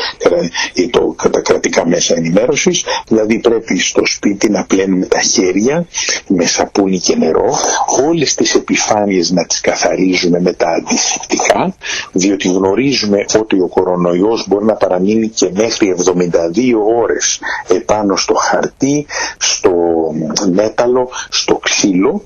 ή το, τα κρατικά μέσα ενημέρωσης, δηλαδή πρέπει στο σπίτι να πλένουμε τα χέρια με σαπούνι και νερό, όλες τις επιφάνειες να τις καθαρίζουμε με τα αντισηπτικά, διότι γνωρίζουμε ότι ο κορονοϊός μπορεί να παραμείνει και μέχρι εβδομήντα δύο ώρες επάνω στο χαρτί, στο μέταλλο, στο ξύλο.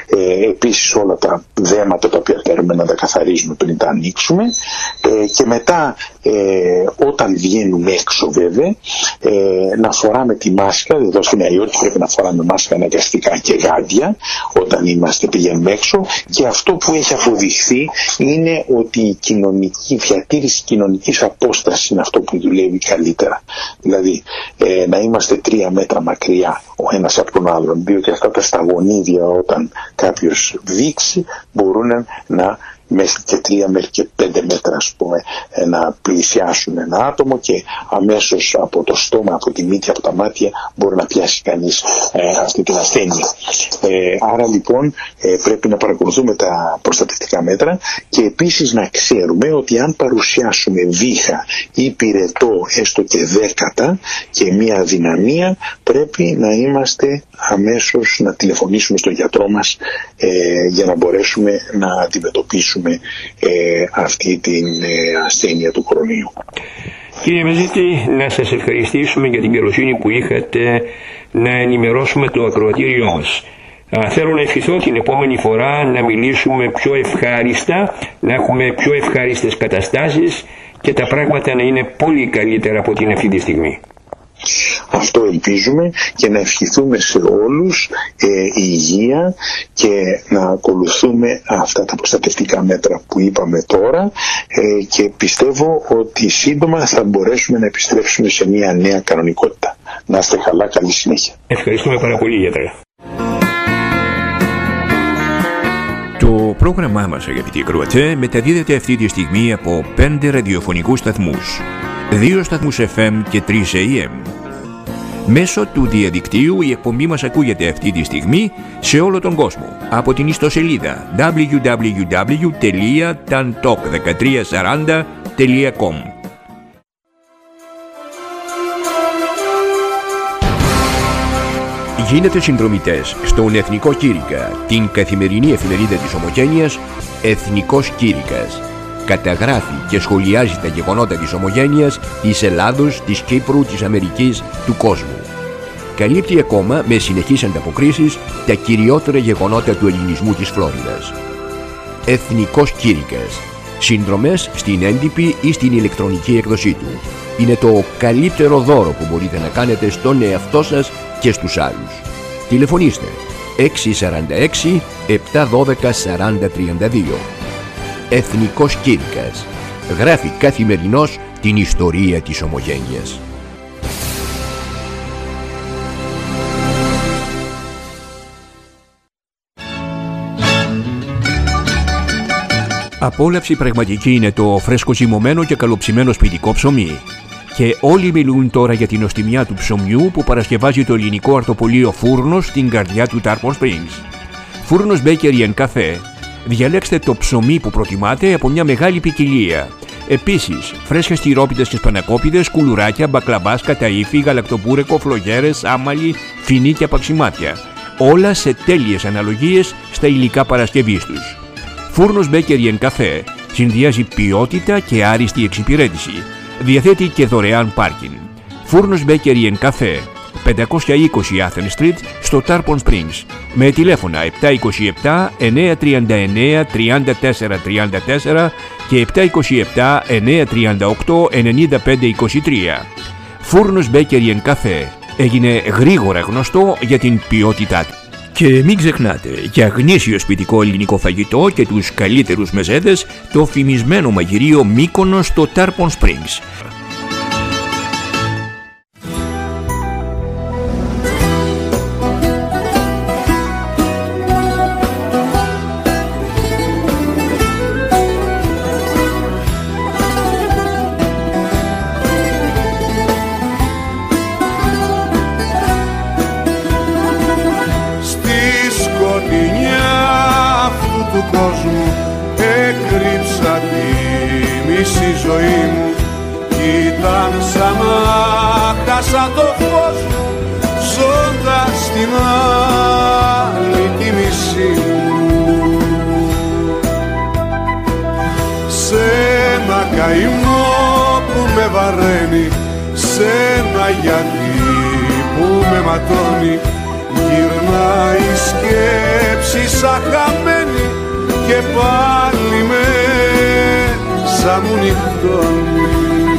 Ε, επίσης όλα τα δέματα τα οποία θέλουμε να τα καθαρίζουμε πριν τα ανοίξουμε, ε, και μετά ε, όταν βγαίνουμε έξω βέβαια ε, να φοράμε τη μάσκα. Εδώ στη Νέα Υόρκη πρέπει να φοράμε μάσκα αναγκαστικά και γάντια όταν είμαστε πηγαίνουμε έξω, και αυτό που έχει αποδειχθεί είναι ότι η κοινωνική διατήρηση κοινωνικής απόστασης είναι αυτό που δουλεύει καλύτερα. Δηλαδή ε, να είμαστε τρία μέτρα μακριά ο ένας από τον άλλον, διότι αυτά τα σταγονίδια όταν κάποιος δείξει μπορούν να μέχρι και τρία μέχρι και πέντε μέτρα, ας πούμε, να πλησιάσουν ένα άτομο και αμέσως από το στόμα, από τη μύτη, από τα μάτια μπορεί να πιάσει κανείς ε, αυτή την ασθένεια. Ε, άρα λοιπόν ε, πρέπει να παρακολουθούμε τα προστατευτικά μέτρα και επίσης να ξέρουμε ότι αν παρουσιάσουμε βήχα ή πυρετό έστω και δέκατα και μία αδυναμία, πρέπει να είμαστε αμέσως να τηλεφωνήσουμε στον γιατρό μας ε, για να μπορέσουμε να αντιμετωπίσουμε Ε, αυτή την ε, ασθένεια του κορονοϊού. Κύριε Μεζίτη, να σας ευχαριστήσουμε για την καλοσύνη που είχατε να ενημερώσουμε το ακροατήριό μας. Α, θέλω να ευχηθώ την επόμενη φορά να μιλήσουμε πιο ευχάριστα, να έχουμε πιο ευχάριστες καταστάσεις και τα πράγματα να είναι πολύ καλύτερα από την αυτή τη στιγμή. Αυτό ελπίζουμε, και να ευχηθούμε σε όλους ε, υγεία και να ακολουθούμε αυτά τα προστατευτικά μέτρα που είπαμε τώρα, ε, και πιστεύω ότι σύντομα θα μπορέσουμε να επιστρέψουμε σε μια νέα κανονικότητα. Να είστε καλά, καλή συνέχεια. Ευχαριστούμε πάρα πολύ, γιατρέ. Το πρόγραμμά μας, αγαπητοί ακροατές, μεταδίδεται αυτή τη στιγμή από πέντε ραδιοφωνικούς σταθμούς, δύο σταθμούς εφ εμ και τρεις έι εμ. Μέσω του διαδικτύου η εκπομπή μας ακούγεται αυτή τη στιγμή σε όλο τον κόσμο από την ιστοσελίδα double-u double-u double-u τελεία tantalk δεκατρία σαράντα τελεία com. Γίνετε συνδρομητές στον Εθνικό Κήρυκα, την καθημερινή εφημερίδα της Ομογένειας Εθνικός Κήρυκας. Καταγράφει και σχολιάζει τα γεγονότα της Ομογένειας, της Ελλάδος, της Κύπρου, της Αμερικής, του κόσμου. Καλύπτει ακόμα με συνεχείς ανταποκρίσεις τα κυριότερα γεγονότα του ελληνισμού της Φλόριδας. Εθνικός Κήρυκας. Συνδρομές στην έντυπη ή στην ηλεκτρονική έκδοσή του. Είναι το καλύτερο δώρο που μπορείτε να κάνετε στον εαυτό σας και στους άλλους. Τηλεφωνήστε έξι τέσσερα έξι επτά ένα δύο σαράντα τριάντα δύο. Εθνικός Κήρυκας. Γράφει καθημερινώς την ιστορία της Ομογένειας. Απόλαυση πραγματική είναι το φρέσκο ζυμωμένο και καλοψημένο σπιτικό ψωμί. Και όλοι μιλούν τώρα για την νοστιμιά του ψωμιού που παρασκευάζει το ελληνικό αρτοπολείο Φούρνος στην καρδιά του Tarpon Springs. Φούρνος Bakery and Cafe. Διαλέξτε το ψωμί που προτιμάτε από μια μεγάλη ποικιλία. Επίσης, φρέσκες τυρόπιτες και σπανακόπιτες, κουλουράκια, μπακλαβάς, καταΐφι, γαλακτοπούρεκο, φλογέρες, άμαλι, φινί και απαξιμάτια. Όλα σε τέλειες αναλογίες στα υλικά παρασκευής τους. Φούρνος Bakery and Cafe συνδυάζει ποιότητα και άριστη εξυπηρέτηση. Διαθέτει και δωρεάν πάρκινγκ. Φούρνος Bakery and Cafe, πεντακόσια είκοσι Athens Street στο Tarpon Springs, με τηλέφωνα επτά είκοσι επτά εννιακόσια τριάντα εννέα τριάντα τέσσερα τριάντα τέσσερα και επτά είκοσι επτά εννιακόσια τριάντα οκτώ ενενήντα πέντε είκοσι τρία. Φούρνος Bakery and Cafe έγινε γρήγορα γνωστό για την ποιότητά του. Και μην ξεχνάτε, για γνήσιο σπιτικό ελληνικό φαγητό και τους καλύτερους μεζέδες, το φημισμένο μαγειρίο Μύκονος στο Tarpon Springs. Έκρυψα τη μισή ζωή μου κι ήταν σαν να χάσα το φως μου, ζώντας την άλλη τη μισή μου. Σε ένα καημό που με βαραίνει, σε ένα γιατί που με ματώνει, γυρνάει η σκέψη σαν χαμένη και πάλι μέσα μου νυχτώνει.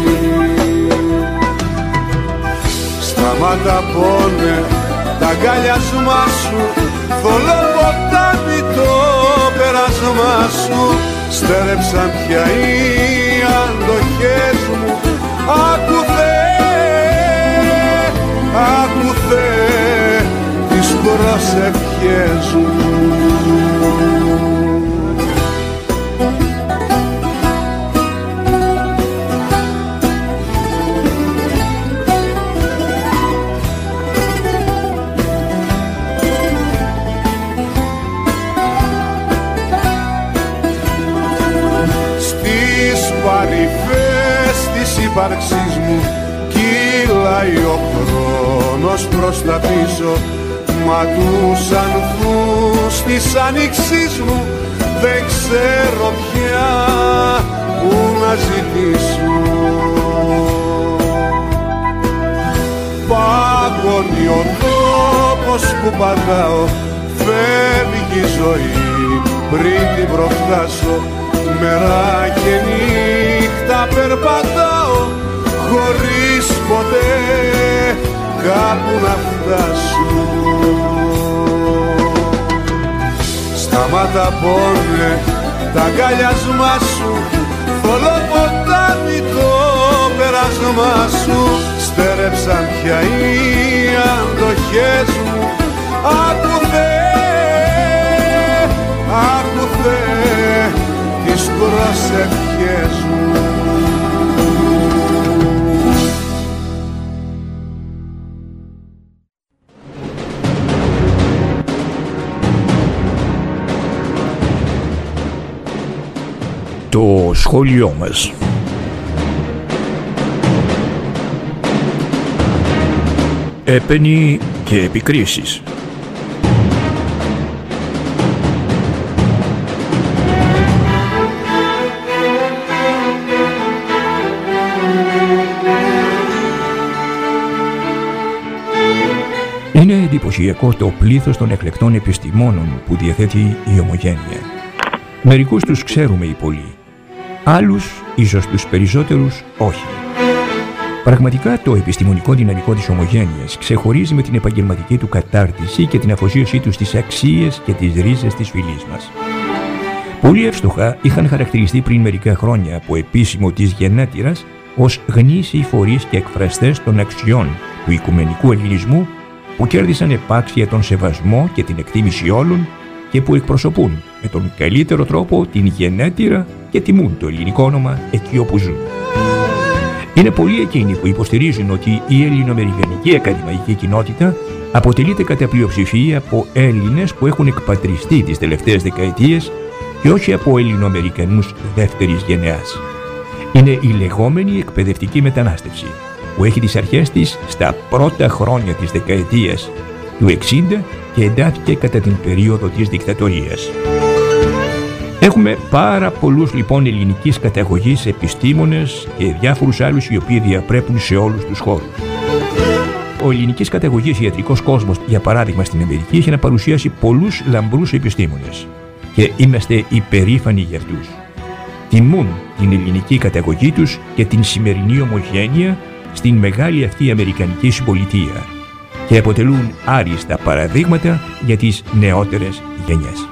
Σταμάτα πόνε τα αγκαλιάσμα σου, θολό ποτάμι το πέρασμά σου, στέρεψαν πια οι αντοχές μου. Άκου Θεέ, άκου Θεέ τις προσευχές μου. Ύπαρξής μου κύλαει ο χρόνος προς τα πίσω, μα τους ανθούς της άνοιξής μου δεν ξέρω πια που να ζητήσω. Πάγωνει ο τόπος που πατάω, φεύγει η ζωή πριν την προφτάσω, μέρα και νύχτα περπατάω χωρίς ποτέ κάπου να φτάσω. Σταμάτα πόνε τα αγκαλιάσμα σου, θολό ποτάμι το πέρασμά σου, στέρεψαν πια οι αντοχές μου. Άκου Θεέ, άκου Θεέ τις προσευχές μου. Το σχόλιο μας. Έπαινη και επικρίσεις. Είναι εντυπωσιακό το πλήθος των εκλεκτών επιστημόνων που διαθέτει η Ομογένεια. Μερικούς τους ξέρουμε οι πολλοί, άλλους, ίσως τους περισσότερους, όχι. Πραγματικά το επιστημονικό δυναμικό της Ομογένειας ξεχωρίζει με την επαγγελματική του κατάρτιση και την αφοσίωσή του στις αξίες και τις ρίζες της φυλής μας. Πολύ εύστοχα είχαν χαρακτηριστεί πριν μερικά χρόνια από επίσημο της γενέτειρας ως γνήσιοι φορείς και εκφραστές των αξιών του οικουμενικού ελληνισμού που κέρδισαν επάξια τον σεβασμό και την εκτίμηση όλων και που εκπροσωπούν με τον καλύτερο τρόπο την γενέτειρα και τιμούν το ελληνικό όνομα εκεί όπου ζουν. Είναι πολλοί εκείνοι που υποστηρίζουν ότι η ελληνοαμερικανική ακαδημαϊκή κοινότητα αποτελείται κατά πλειοψηφία από Έλληνες που έχουν εκπατριστεί τις τελευταίες δεκαετίες και όχι από Ελληνοαμερικανούς δεύτερης γενεάς. Είναι η λεγόμενη εκπαιδευτική μετανάστευση που έχει τις αρχές της στα πρώτα χρόνια της δεκαετίας του εξήντα και εντάθηκε κατά την περίοδο της δικτατορίας. Έχουμε πάρα πολλούς λοιπόν ελληνικής καταγωγής επιστήμονες και διάφορους άλλους οι οποίοι διαπρέπουν σε όλους τους χώρους. Ο ελληνικής καταγωγής ιατρικός κόσμος, για παράδειγμα στην Αμερική, έχει να παρουσιάσει πολλούς λαμπρούς επιστήμονες και είμαστε υπερήφανοι για αυτούς. Τιμούν την ελληνική καταγωγή τους και την σημερινή ομογένεια στην μεγάλη αυτή αμερικανική συμπολιτεία και αποτελούν άριστα παραδείγματα για τις νεότερες γενιές.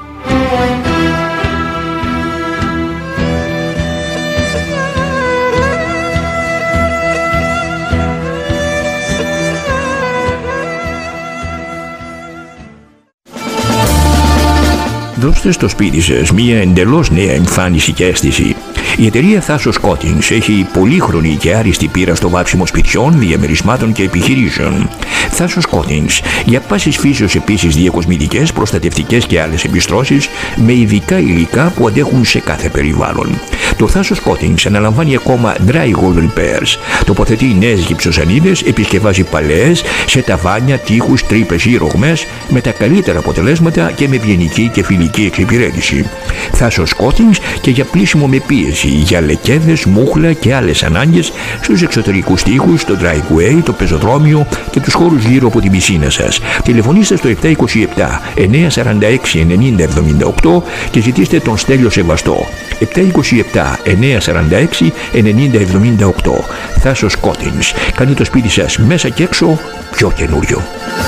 Δώστε στο σπίτι σας μία εντελώς νέα εμφάνιση και αίσθηση. Η εταιρεία Thassos Coatings έχει πολύχρονη και άριστη πείρα στο βάψιμο σπιτιών, διαμερισμάτων και επιχειρήσεων. Thassos Coatings, για πάσης φύσεως επίσης διακοσμητικές, προστατευτικές και άλλες επιστρώσεις με ειδικά υλικά που αντέχουν σε κάθε περιβάλλον. Το Thassos Coatings αναλαμβάνει ακόμα drywall repairs, τοποθετεί νέες γυψοσανίδες, επισκευάζει παλαιές σε ταβάνια, τοίχους, τρύπες ή ρογμές με τα καλύτερα αποτελέσματα και με ευγενική και φιλική εξυπηρέτηση. Thassos Coatings και για πλύσιμο με πίεση, για λεκέδες, μούχλα και άλλες ανάγκες στους εξωτερικούς τοίχους, το driveway, το πεζοδρόμιο και τους χώρους γύρω από την πισίνα σας. Τηλεφωνήστε στο επτά είκοσι επτά εννιακόσια σαράντα έξι ενενήντα εβδομήντα οκτώ και ζητήστε τον Στέλιο Σεβαστό. επτά είκοσι επτά εννιακόσια σαράντα έξι ενενήντα εβδομήντα οκτώ. Thassos Coatings. Κάνει το σπίτι σας μέσα και έξω πιο καινούριο.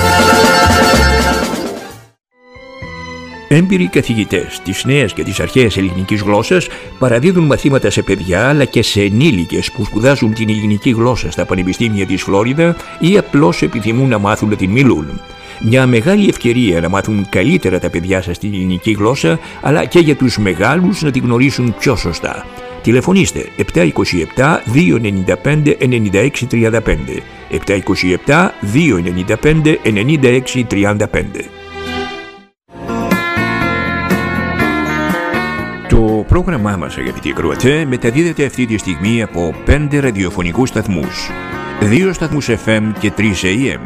Έμπειροι καθηγητές της νέας και της αρχαίας ελληνικής γλώσσας παραδίδουν μαθήματα σε παιδιά αλλά και σε ενήλικες που σπουδάζουν την ελληνική γλώσσα στα πανεπιστήμια της Φλόριδα ή απλώς επιθυμούν να μάθουν να την μιλούν. Μια μεγάλη ευκαιρία να μάθουν καλύτερα τα παιδιά σας την ελληνική γλώσσα, αλλά και για τους μεγάλους να την γνωρίσουν πιο σωστά. Τηλεφωνήστε επτά είκοσι επτά δύο ενενήντα πέντε ενενήντα έξι τριάντα πέντε, επτά είκοσι επτά δύο ενενήντα πέντε ενενήντα έξι τριάντα πέντε. Το πρόγραμμά μας, αγαπητοί ακροατές, μεταδίδεται αυτή τη στιγμή από πέντε ραδιοφωνικούς σταθμούς, δύο σταθμούς εφ εμ και τρεις έι εμ.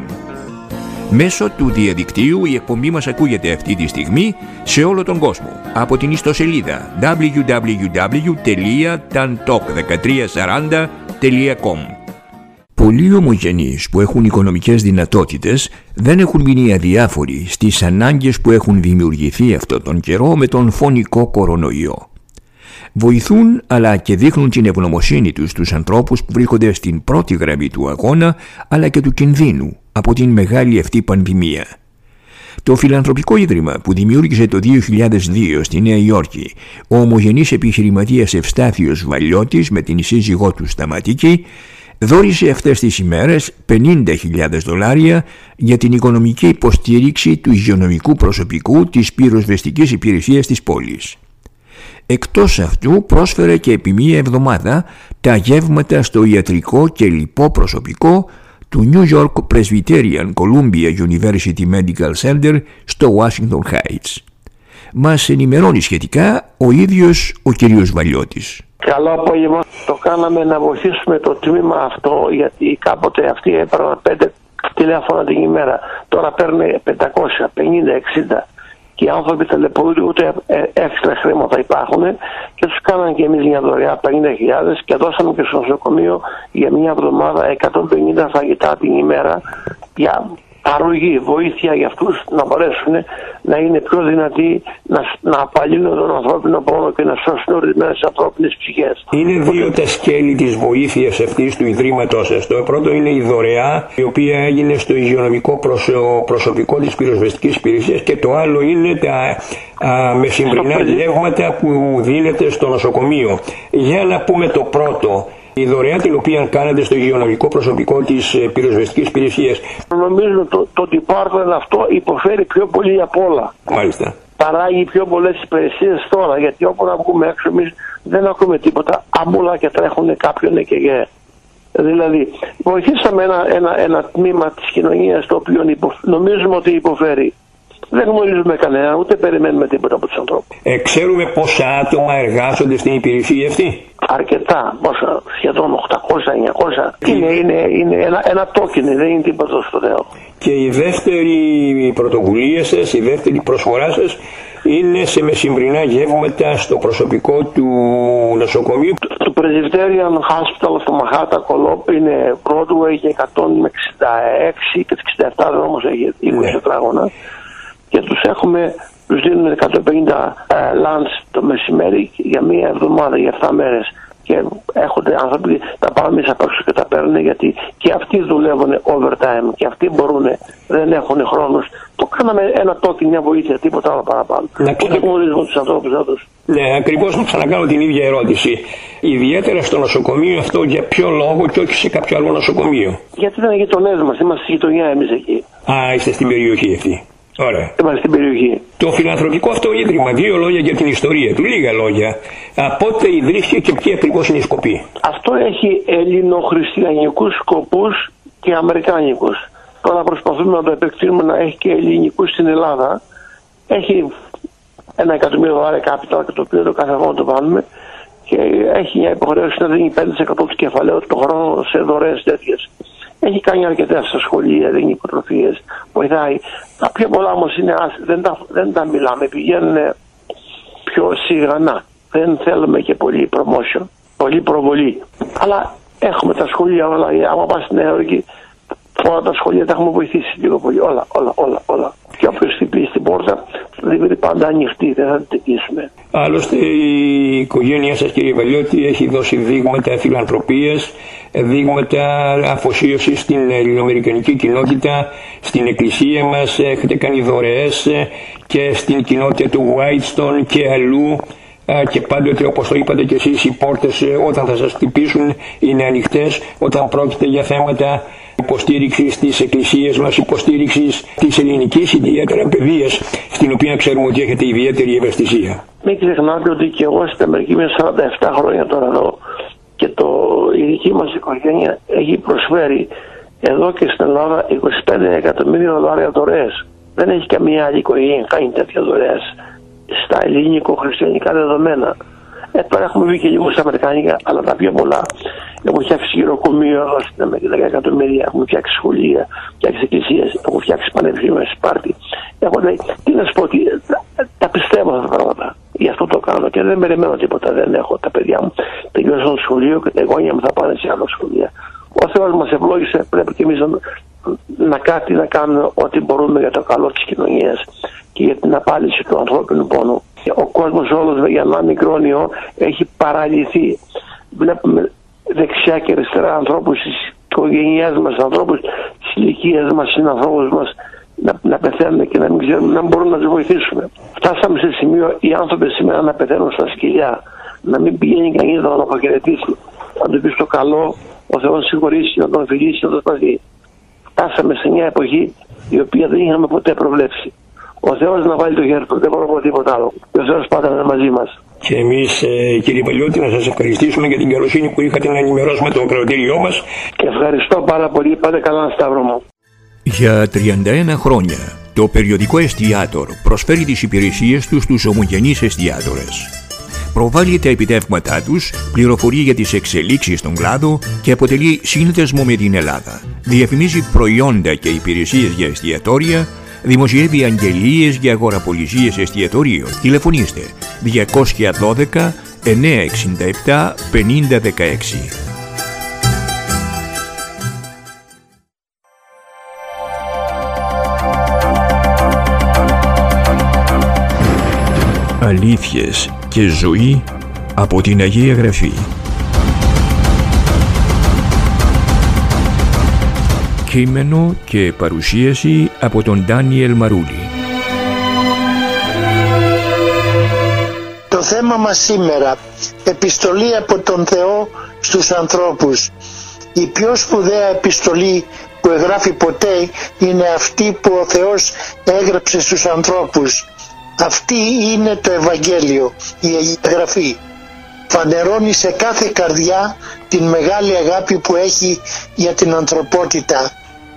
Μέσω του διαδικτύου η εκπομπή μας ακούγεται αυτή τη στιγμή σε όλο τον κόσμο από την ιστοσελίδα ντάμπλιου ντάμπλιου ντάμπλιου τελεία ταντοκ δεκατρία σαράντα τελεία κομ. Πολλοί ομογενείς που έχουν οικονομικές δυνατότητες δεν έχουν μείνει αδιάφοροι στις ανάγκες που έχουν δημιουργηθεί αυτόν τον καιρό με τον φωνικό κορονοϊό. Βοηθούν αλλά και δείχνουν την ευγνωμοσύνη τους στους ανθρώπους που βρίσκονται στην πρώτη γραμμή του αγώνα αλλά και του κινδύνου από την μεγάλη αυτή πανδημία. Το Φιλανθρωπικό Ίδρυμα που δημιούργησε το δύο χιλιάδες δύο στη Νέα Υόρκη ο ομογενής επιχειρηματίας Ευστάθιος Βαλιώτης με την σύζυγό του Σταματική δώρισε αυτές τις ημέρες πενήντα χιλιάδες δολάρια για την οικονομική υποστήριξη του υγειονομικού προσωπικού της πυροσβεστικής υπηρεσίας της πόλης. Εκτός αυτού πρόσφερε και επί μία εβδομάδα τα γεύματα στο ιατρικό και λοιπό προσωπικό του New York Presbyterian Columbia University Medical Center στο Washington Heights. Μας ενημερώνει σχετικά ο ίδιος ο κύριος Βαλιώτης. Καλό απόγευμα. Το κάναμε να βοηθήσουμε το τμήμα αυτό, γιατί κάποτε αυτοί έπαιρναν πέντε τηλέφωνα την ημέρα. Τώρα παίρνουν πεντακόσια πενήντα εξήντα και οι άνθρωποι ταλαιπωρούνται, ούτε έξτρα χρήματα υπάρχουν, και τους κάνανε και εμείς μια δωρεά πενήντα χιλιάδες και δώσαμε και στο νοσοκομείο για μια εβδομάδα εκατόν πενήντα φαγητά την ημέρα για αρρωγή, βοήθεια για αυτούς να μπορέσουν να είναι πιο δυνατοί, να, να απαλύνουν τον ανθρώπινο πόνο και να σώσουν ορισμένες ανθρώπινες ψυχές. Είναι δύο τα σκέλη της βοήθειας αυτής του Ιδρύματός σας. Το πρώτο είναι η δωρεά, η οποία έγινε στο υγειονομικό προσω... προσωπικό της πυροσβεστικής υπηρεσίας, και το άλλο είναι τα α, μεσημβρινά γεύματα που δίνεται στο νοσοκομείο. Για να πούμε το πρώτο. Η δωρεά την οποία κάνατε στο υγειονομικό προσωπικό της πυροσβεστικής υπηρεσίας. Νομίζω το, το department αυτό υποφέρει πιο πολύ από όλα. Μάλιστα. παράγει πιο πολλές υπηρεσίες τώρα, γιατί όπου να βγούμε έξω εμείς δεν ακούμε τίποτα, άμπουλα και τρέχουν κάποιον και γε. Δηλαδή βοηθήσαμε ένα, ένα, ένα τμήμα της κοινωνίας το οποίο υπο, νομίζουμε ότι υποφέρει. Δεν γνωρίζουμε κανένα, ούτε περιμένουμε τίποτα από τους ανθρώπους. Ε, ξέρουμε πόσα άτομα εργάζονται στην υπηρεσία αυτή? Αρκετά, πόσα, σχεδόν οκτακόσια εννιακόσια. Είναι, είναι, είναι ένα, ένα τόκινο, δεν είναι τίποτα στο Θεό. Και η δεύτερη πρωτοβουλία σας, η δεύτερη προσφορά σας είναι σε μεσημβρινά γεύματα στο προσωπικό του νοσοκομείου. Το Presbyterian Hospital στο Μαχάτα Κολόπ είναι Broadway και εκατόν εξήντα έξι και εξήντα επτά δρόμους έχει είκοσι τετράγωνα. Και τους έχουμε, τους δίνουμε εκατόν πενήντα ε, lunch το μεσημέρι για μία εβδομάδα, για επτά μέρες. Και έρχονται άνθρωποι, τα πάμε εμείς απ' έξω και τα παίρνουν, γιατί και αυτοί δουλεύουν overtime και αυτοί μπορούν, δεν έχουν χρόνους. Το κάναμε ένα τόκι, μια βοήθεια, τίποτα άλλο παραπάνω. Ούτε γνωρίζουμε τους ανθρώπους αυτούς. Ναι, ακριβώς να ξανακάνω την ίδια ερώτηση. Ιδιαίτερα στο νοσοκομείο αυτό, για ποιο λόγο και όχι σε κάποιο άλλο νοσοκομείο? Γιατί δεν είναι γειτονές μας, είμαστε στη γειτονιά εμείς εκεί. Α, είστε στην περιοχή αυτή. Ωραία. Είμαστε στην περιοχή. Το φιλανθρωπικό αυτό ίδρυμα, δύο λόγια για την ιστορία του, λίγα λόγια. Πότε ιδρύθηκε και ποιοι ακριβώς είναι οι σκοποί? Αυτό έχει ελληνοχριστιανικούς σκοπούς και αμερικάνικους. Τώρα προσπαθούμε να το επεκτείνουμε να έχει και ελληνικούς στην Ελλάδα. Έχει ένα εκατομμύριο δολάρια capital, το οποίο το κάθε χρόνο το βάλουμε, και έχει μια υποχρέωση να δίνει πέντε τοις εκατό του κεφαλαίου το χρόνο σε δωρεές τέτοιες. Έχει κάνει αρκετά στα σχολεία, δίνει υποτροφίες, βοηθάει. Τα πιο πολλά όμως είναι, δεν τα, δεν τα μιλάμε, πηγαίνουν πιο σιγανά. Δεν θέλουμε και πολύ promotion, πολύ προβολή. Αλλά έχουμε τα σχολεία όλα, άμα πας στην Νέα Υόρκη, όλα τα σχολεία τα έχουμε βοηθήσει λίγο πολύ, όλα, όλα, όλα, όλα. Και όποιος χτυπήσει στην πόρτα, δηλαδή πάντα ανοιχτή, δεν θα την τεκίσουμε. Άλλωστε η οικογένειά σας, κύριε Βαλιώτη, έχει δώσει δείγματα φιλανθρωπίας, δείγματα αφοσίωσης στην ελληνοαμερικανική κοινότητα, στην εκκλησία μας, έχετε κάνει δωρεές και στην κοινότητα του Whitestone και αλλού, και πάντοτε, όπως το είπατε και εσείς, οι πόρτες όταν θα σας χτυπήσουν είναι ανοιχτές, όταν πρόκειται για θέματα υποστήριξης της εκκλησίας μας, υποστήριξης της ελληνικής ιδιαίτερα παιδείας, στην οποία ξέρουμε ότι έχετε ιδιαίτερη ευαισθησία. Μην ξεχνάτε ότι και εγώ στην Αμερική είμαι σαράντα επτά χρόνια τώρα εδώ, και το, η δική μας οικογένεια έχει προσφέρει εδώ και στην Ελλάδα είκοσι πέντε εκατομμύρια δολάρια δωρεές. Δεν έχει καμία άλλη οικογένεια κάνει τέτοια δωρεές στα ελληνικο-χριστιανικά δεδομένα. Ε, τώρα έχουμε βγει και λίγο στα αμερικάνικα, αλλά τα πιο πολλά. Έχουμε φτιάξει γυροκομείο εδώ στην Αμερική, δέκα εκατομμύρια. Έχουμε φτιάξει σχολεία, φτιάξει εκκλησίες, έχουμε φτιάξει πανεπιστήμια στη Σπάρτη. Έχω, δηλαδή, τι να σου πω, τι, τα, τα πιστεύω αυτά τα πράγματα. Γι' αυτό το κάνω και δεν περιμένω τίποτα. Δεν έχω. Τα παιδιά μου τελειώσαν το σχολείο και τα εγγόνια μου θα πάνε σε άλλο σχολείο. Ο Θεός μας ευλόγησε, πρέπει και εμείς να, να κάτι να κάνουμε ό,τι μπορούμε για το καλό της κοινωνίας και για την απάλυση του ανθρώπινου πόνου. Ο κόσμος όλος για ένα μικρό ιό έχει παραλυθεί. Βλέπουμε δεξιά και αριστερά ανθρώπους της οικογένειάς μας, ανθρώπους της ηλικίας μας, συνανθρώπους μας να, να πεθαίνουν και να μην ξέρουμε, να μπορούμε να τους βοηθήσουμε. Φτάσαμε σε σημείο οι άνθρωποι σήμερα να πεθαίνουν στα σκυλιά, να μην πηγαίνει κανείς να τον αποχαιρετήσει, να του πει το καλό, ο Θεός συγχωρήσει, να τον φιλήσει, να τον σπαθεί. Φτάσαμε σε μια εποχή η οποία δεν είχαμε ποτέ προβλέψει. Ο Θεός να βάλει το χέρι του, δεν μπορώ να πω τίποτα άλλο. Και ο Θεός πάντα είναι μαζί μας. Και εμείς, ε, κύριε Βαλιώτη, να σας ευχαριστήσουμε για την καλοσύνη που είχατε να ενημερώσουμε το ακροατήριό μας. Και ευχαριστώ πάρα πολύ. Πάτε καλά, Σταύρο μου. Για τριάντα ένα χρόνια, το περιοδικό Εστιάτορ προσφέρει τις υπηρεσίες του στους ομογενείς εστιάτορες. Προβάλλει τα επιτεύγματά τους, πληροφορεί για τις εξελίξεις στον κλάδο και αποτελεί σύνδεσμο με την Ελλάδα. Διαφημίζει προϊόντα και υπηρεσίες για εστιατόρια, δημοσιεύει αγγελίες για αγοραπολισίες εστιατορίων. Τηλεφωνήστε διακόσια δώδεκα εννιακόσια εξήντα επτά πενήντα δεκαέξι. Αλήθειες και ζωή από την Αγία Γραφή. Κείμενο και παρουσίαση από τον Ντάνιελ Μαρούλη. Το θέμα μας σήμερα, επιστολή από τον Θεό στους ανθρώπους. Η πιο σπουδαία επιστολή που εγγράφει ποτέ είναι αυτή που ο Θεός έγραψε στους ανθρώπους. Αυτή είναι το Ευαγγέλιο, η Αγία. Φανερώνει σε κάθε καρδιά την μεγάλη αγάπη που έχει για την ανθρωπότητα.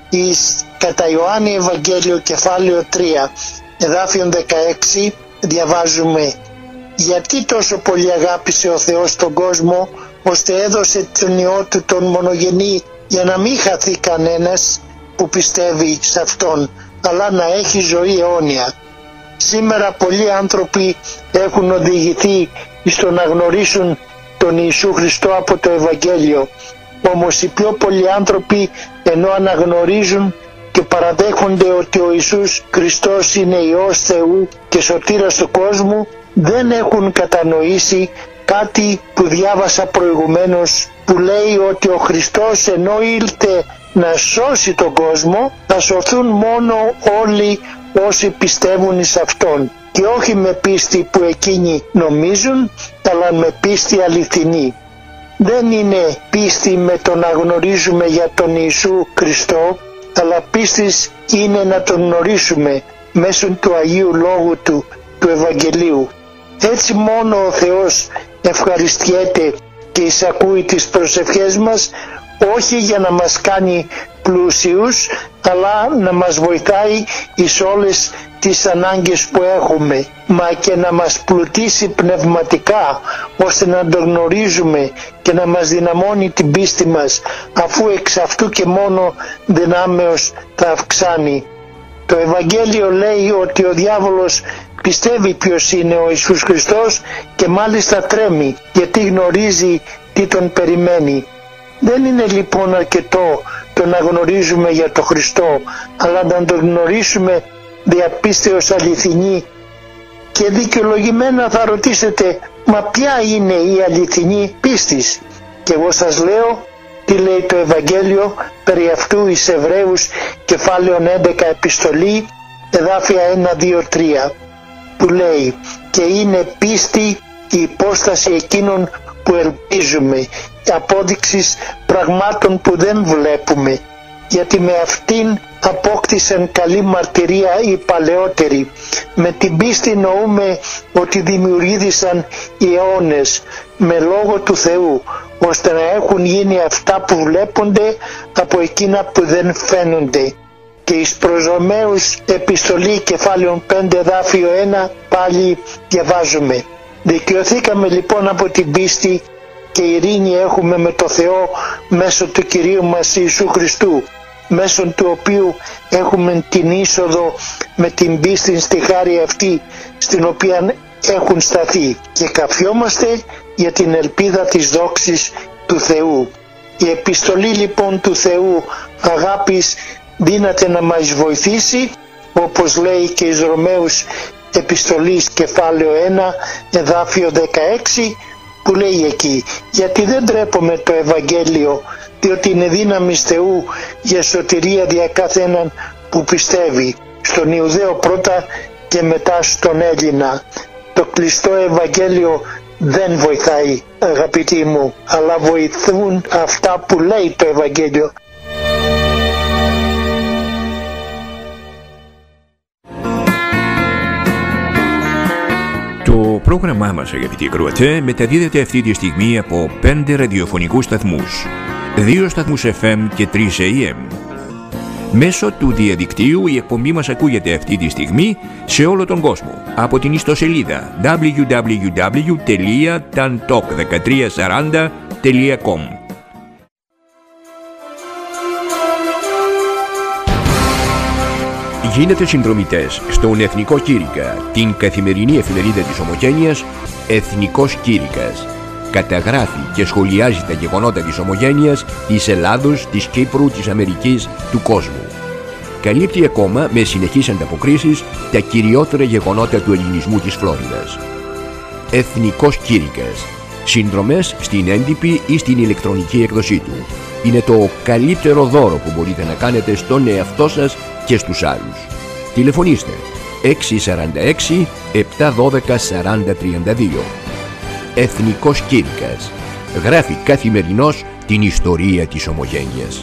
Εις κατά Ιωάννη Ευαγγέλιο κεφάλαιο τρία εδάφιον δεκαέξι διαβάζουμε: γιατί τόσο πολύ αγάπησε ο Θεός τον κόσμο, ώστε έδωσε τον Υιό του τον μονογενή, για να μην χαθεί κανένας που πιστεύει σε Αυτόν, αλλά να έχει ζωή αιώνια. Σήμερα πολλοί άνθρωποι έχουν οδηγηθεί στο να γνωρίσουν τον Ιησού Χριστό από το Ευαγγέλιο. Όμως οι πιο πολλοί άνθρωποι, ενώ αναγνωρίζουν και παραδέχονται ότι ο Ιησούς Χριστός είναι Υιός Θεού και σωτήρας του κόσμου, δεν έχουν κατανοήσει κάτι που διάβασα προηγουμένως, που λέει ότι ο Χριστός ενώ ήλθε να σώσει τον κόσμο, θα σωθούν μόνο όλοι όσοι πιστεύουν εις Αυτόν, και όχι με πίστη που εκείνοι νομίζουν, αλλά με πίστη αληθινή. Δεν είναι πίστη με το να γνωρίζουμε για τον Ιησού Χριστό, αλλά πίστης είναι να τον γνωρίσουμε μέσω του Αγίου Λόγου Του, του Ευαγγελίου. Έτσι μόνο ο Θεός ευχαριστιέται και εισακούει τις προσευχές μας, όχι για να μας κάνει πλούσιους, αλλά να μας βοηθάει εις όλες τις ανάγκες που έχουμε, μα και να μας πλουτίσει πνευματικά, ώστε να τον γνωρίζουμε και να μας δυναμώνει την πίστη μας, αφού εξ αυτού και μόνο δυνάμεως θα αυξάνει. Το Ευαγγέλιο λέει ότι ο διάβολος πιστεύει ποιος είναι ο Ιησούς Χριστός και μάλιστα τρέμει, γιατί γνωρίζει τι τον περιμένει. Δεν είναι λοιπόν αρκετό το να γνωρίζουμε για τον Χριστό, αλλά να τον γνωρίσουμε διαπίστεως αληθινή. Και δικαιολογημένα θα ρωτήσετε, μα ποια είναι η αληθινή πίστης? Και εγώ σας λέω τι λέει το Ευαγγέλιο περί αυτού εις Εβραίους κεφάλαιον έντεκα επιστολή εδάφια ένα, δύο, τρία, που λέει: και είναι πίστη η υπόσταση εκείνων που ελπίζουμε, απόδειξης πραγμάτων που δεν βλέπουμε, γιατί με αυτήν απόκτησαν καλή μαρτυρία οι παλαιότεροι. Με την πίστη νοούμε ότι δημιουργήθησαν οι αιώνες με λόγο του Θεού, ώστε να έχουν γίνει αυτά που βλέπονται από εκείνα που δεν φαίνονται. Και εις προς Ρωμαίους επιστολή κεφάλαιον πέντε εδάφιο ένα πάλι διαβάζουμε: δικαιωθήκαμε λοιπόν από την πίστη και ειρήνη έχουμε με το Θεό μέσω του Κυρίου μας Ιησού Χριστού, μέσω του οποίου έχουμε την είσοδο με την πίστη στη χάρη αυτή στην οποία έχουν σταθεί, και καφιόμαστε για την ελπίδα της δόξης του Θεού. Η επιστολή λοιπόν του Θεού αγάπης δύναται να μας βοηθήσει, όπως λέει και εις Ρωμαίους επιστολής κεφάλαιο ένα εδάφιο δεκαέξι, που λέει εκεί: γιατί δεν τρέπομαι το Ευαγγέλιο, διότι είναι δύναμις Θεού για σωτηρία δια καθέναν που πιστεύει, στον Ιουδαίο πρώτα και μετά στον Έλληνα. Το κλειστό Ευαγγέλιο δεν βοηθάει, αγαπητοί μου, αλλά βοηθούν αυτά που λέει το Ευαγγέλιο. Το πρόγραμμά μας, αγαπητοί ακροατές, μεταδίδεται αυτή τη στιγμή από πέντε ραδιοφωνικούς σταθμούς, δύο σταθμούς εφ εμ και τρεις έι εμ. Μέσω του διαδικτύου η εκπομπή μας ακούγεται αυτή τη στιγμή σε όλο τον κόσμο από την ιστοσελίδα ντάμπλιου ντάμπλιου ντάμπλιου τελεία ταντοκ δεκατρία σαράντα τελεία κομ. Γίνετε συνδρομητές στον Εθνικό Κήρυκα, την καθημερινή εφημερίδα της Ομογένειας Εθνικός Κήρυκας. Καταγράφει και σχολιάζει τα γεγονότα της Ομογένειας, της Ελλάδος, της Κύπρου, της Αμερικής, του κόσμου. Καλύπτει ακόμα με συνεχείς ανταποκρίσεις τα κυριότερα γεγονότα του ελληνισμού της Φλόριδας. Εθνικός Κήρυκας. Συνδρομές στην έντυπη ή στην ηλεκτρονική εκδοσή του. Είναι το καλύτερο δώρο που μπορείτε να κάνετε στον εαυτό σας και στους άλλους. Τηλεφωνήστε έξι σαράντα έξι επτακόσια δώδεκα σαράντα τριάντα δύο. Εθνικός Κήρυκας. Γράφει καθημερινώς την ιστορία της Ομογένειας.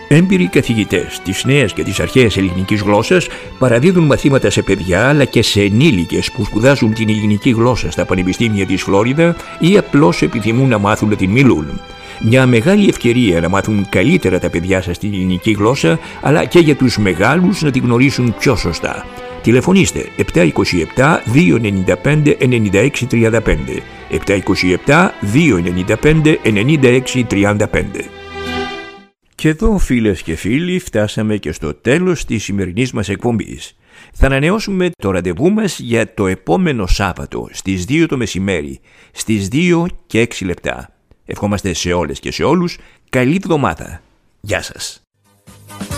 Έμπειροι καθηγητές της νέας και της αρχαίας ελληνικής γλώσσας παραδίδουν μαθήματα σε παιδιά αλλά και σε ενήλικες που σπουδάζουν την ελληνική γλώσσα στα πανεπιστήμια της Φλόριδα ή απλώς επιθυμούν να μάθουν να την μιλούν. Μια μεγάλη ευκαιρία να μάθουν καλύτερα τα παιδιά σας την ελληνική γλώσσα, αλλά και για τους μεγάλους να την γνωρίσουν πιο σωστά. Τηλεφωνήστε επτά είκοσι επτά δύο ενενήντα πέντε ενενήντα έξι τριάντα πέντε, επτά είκοσι επτά δύο ενενήντα πέντε ενενήντα έξι τριάντα πέντε. Και εδώ, φίλες και φίλοι, φτάσαμε και στο τέλος της σημερινής μας εκπομπής. Θα ανανεώσουμε το ραντεβού μας για το επόμενο Σάββατο στις δύο το μεσημέρι, στις δύο και έξι λεπτά. Ευχόμαστε σε όλες και σε όλους καλή εβδομάδα. Γεια σας.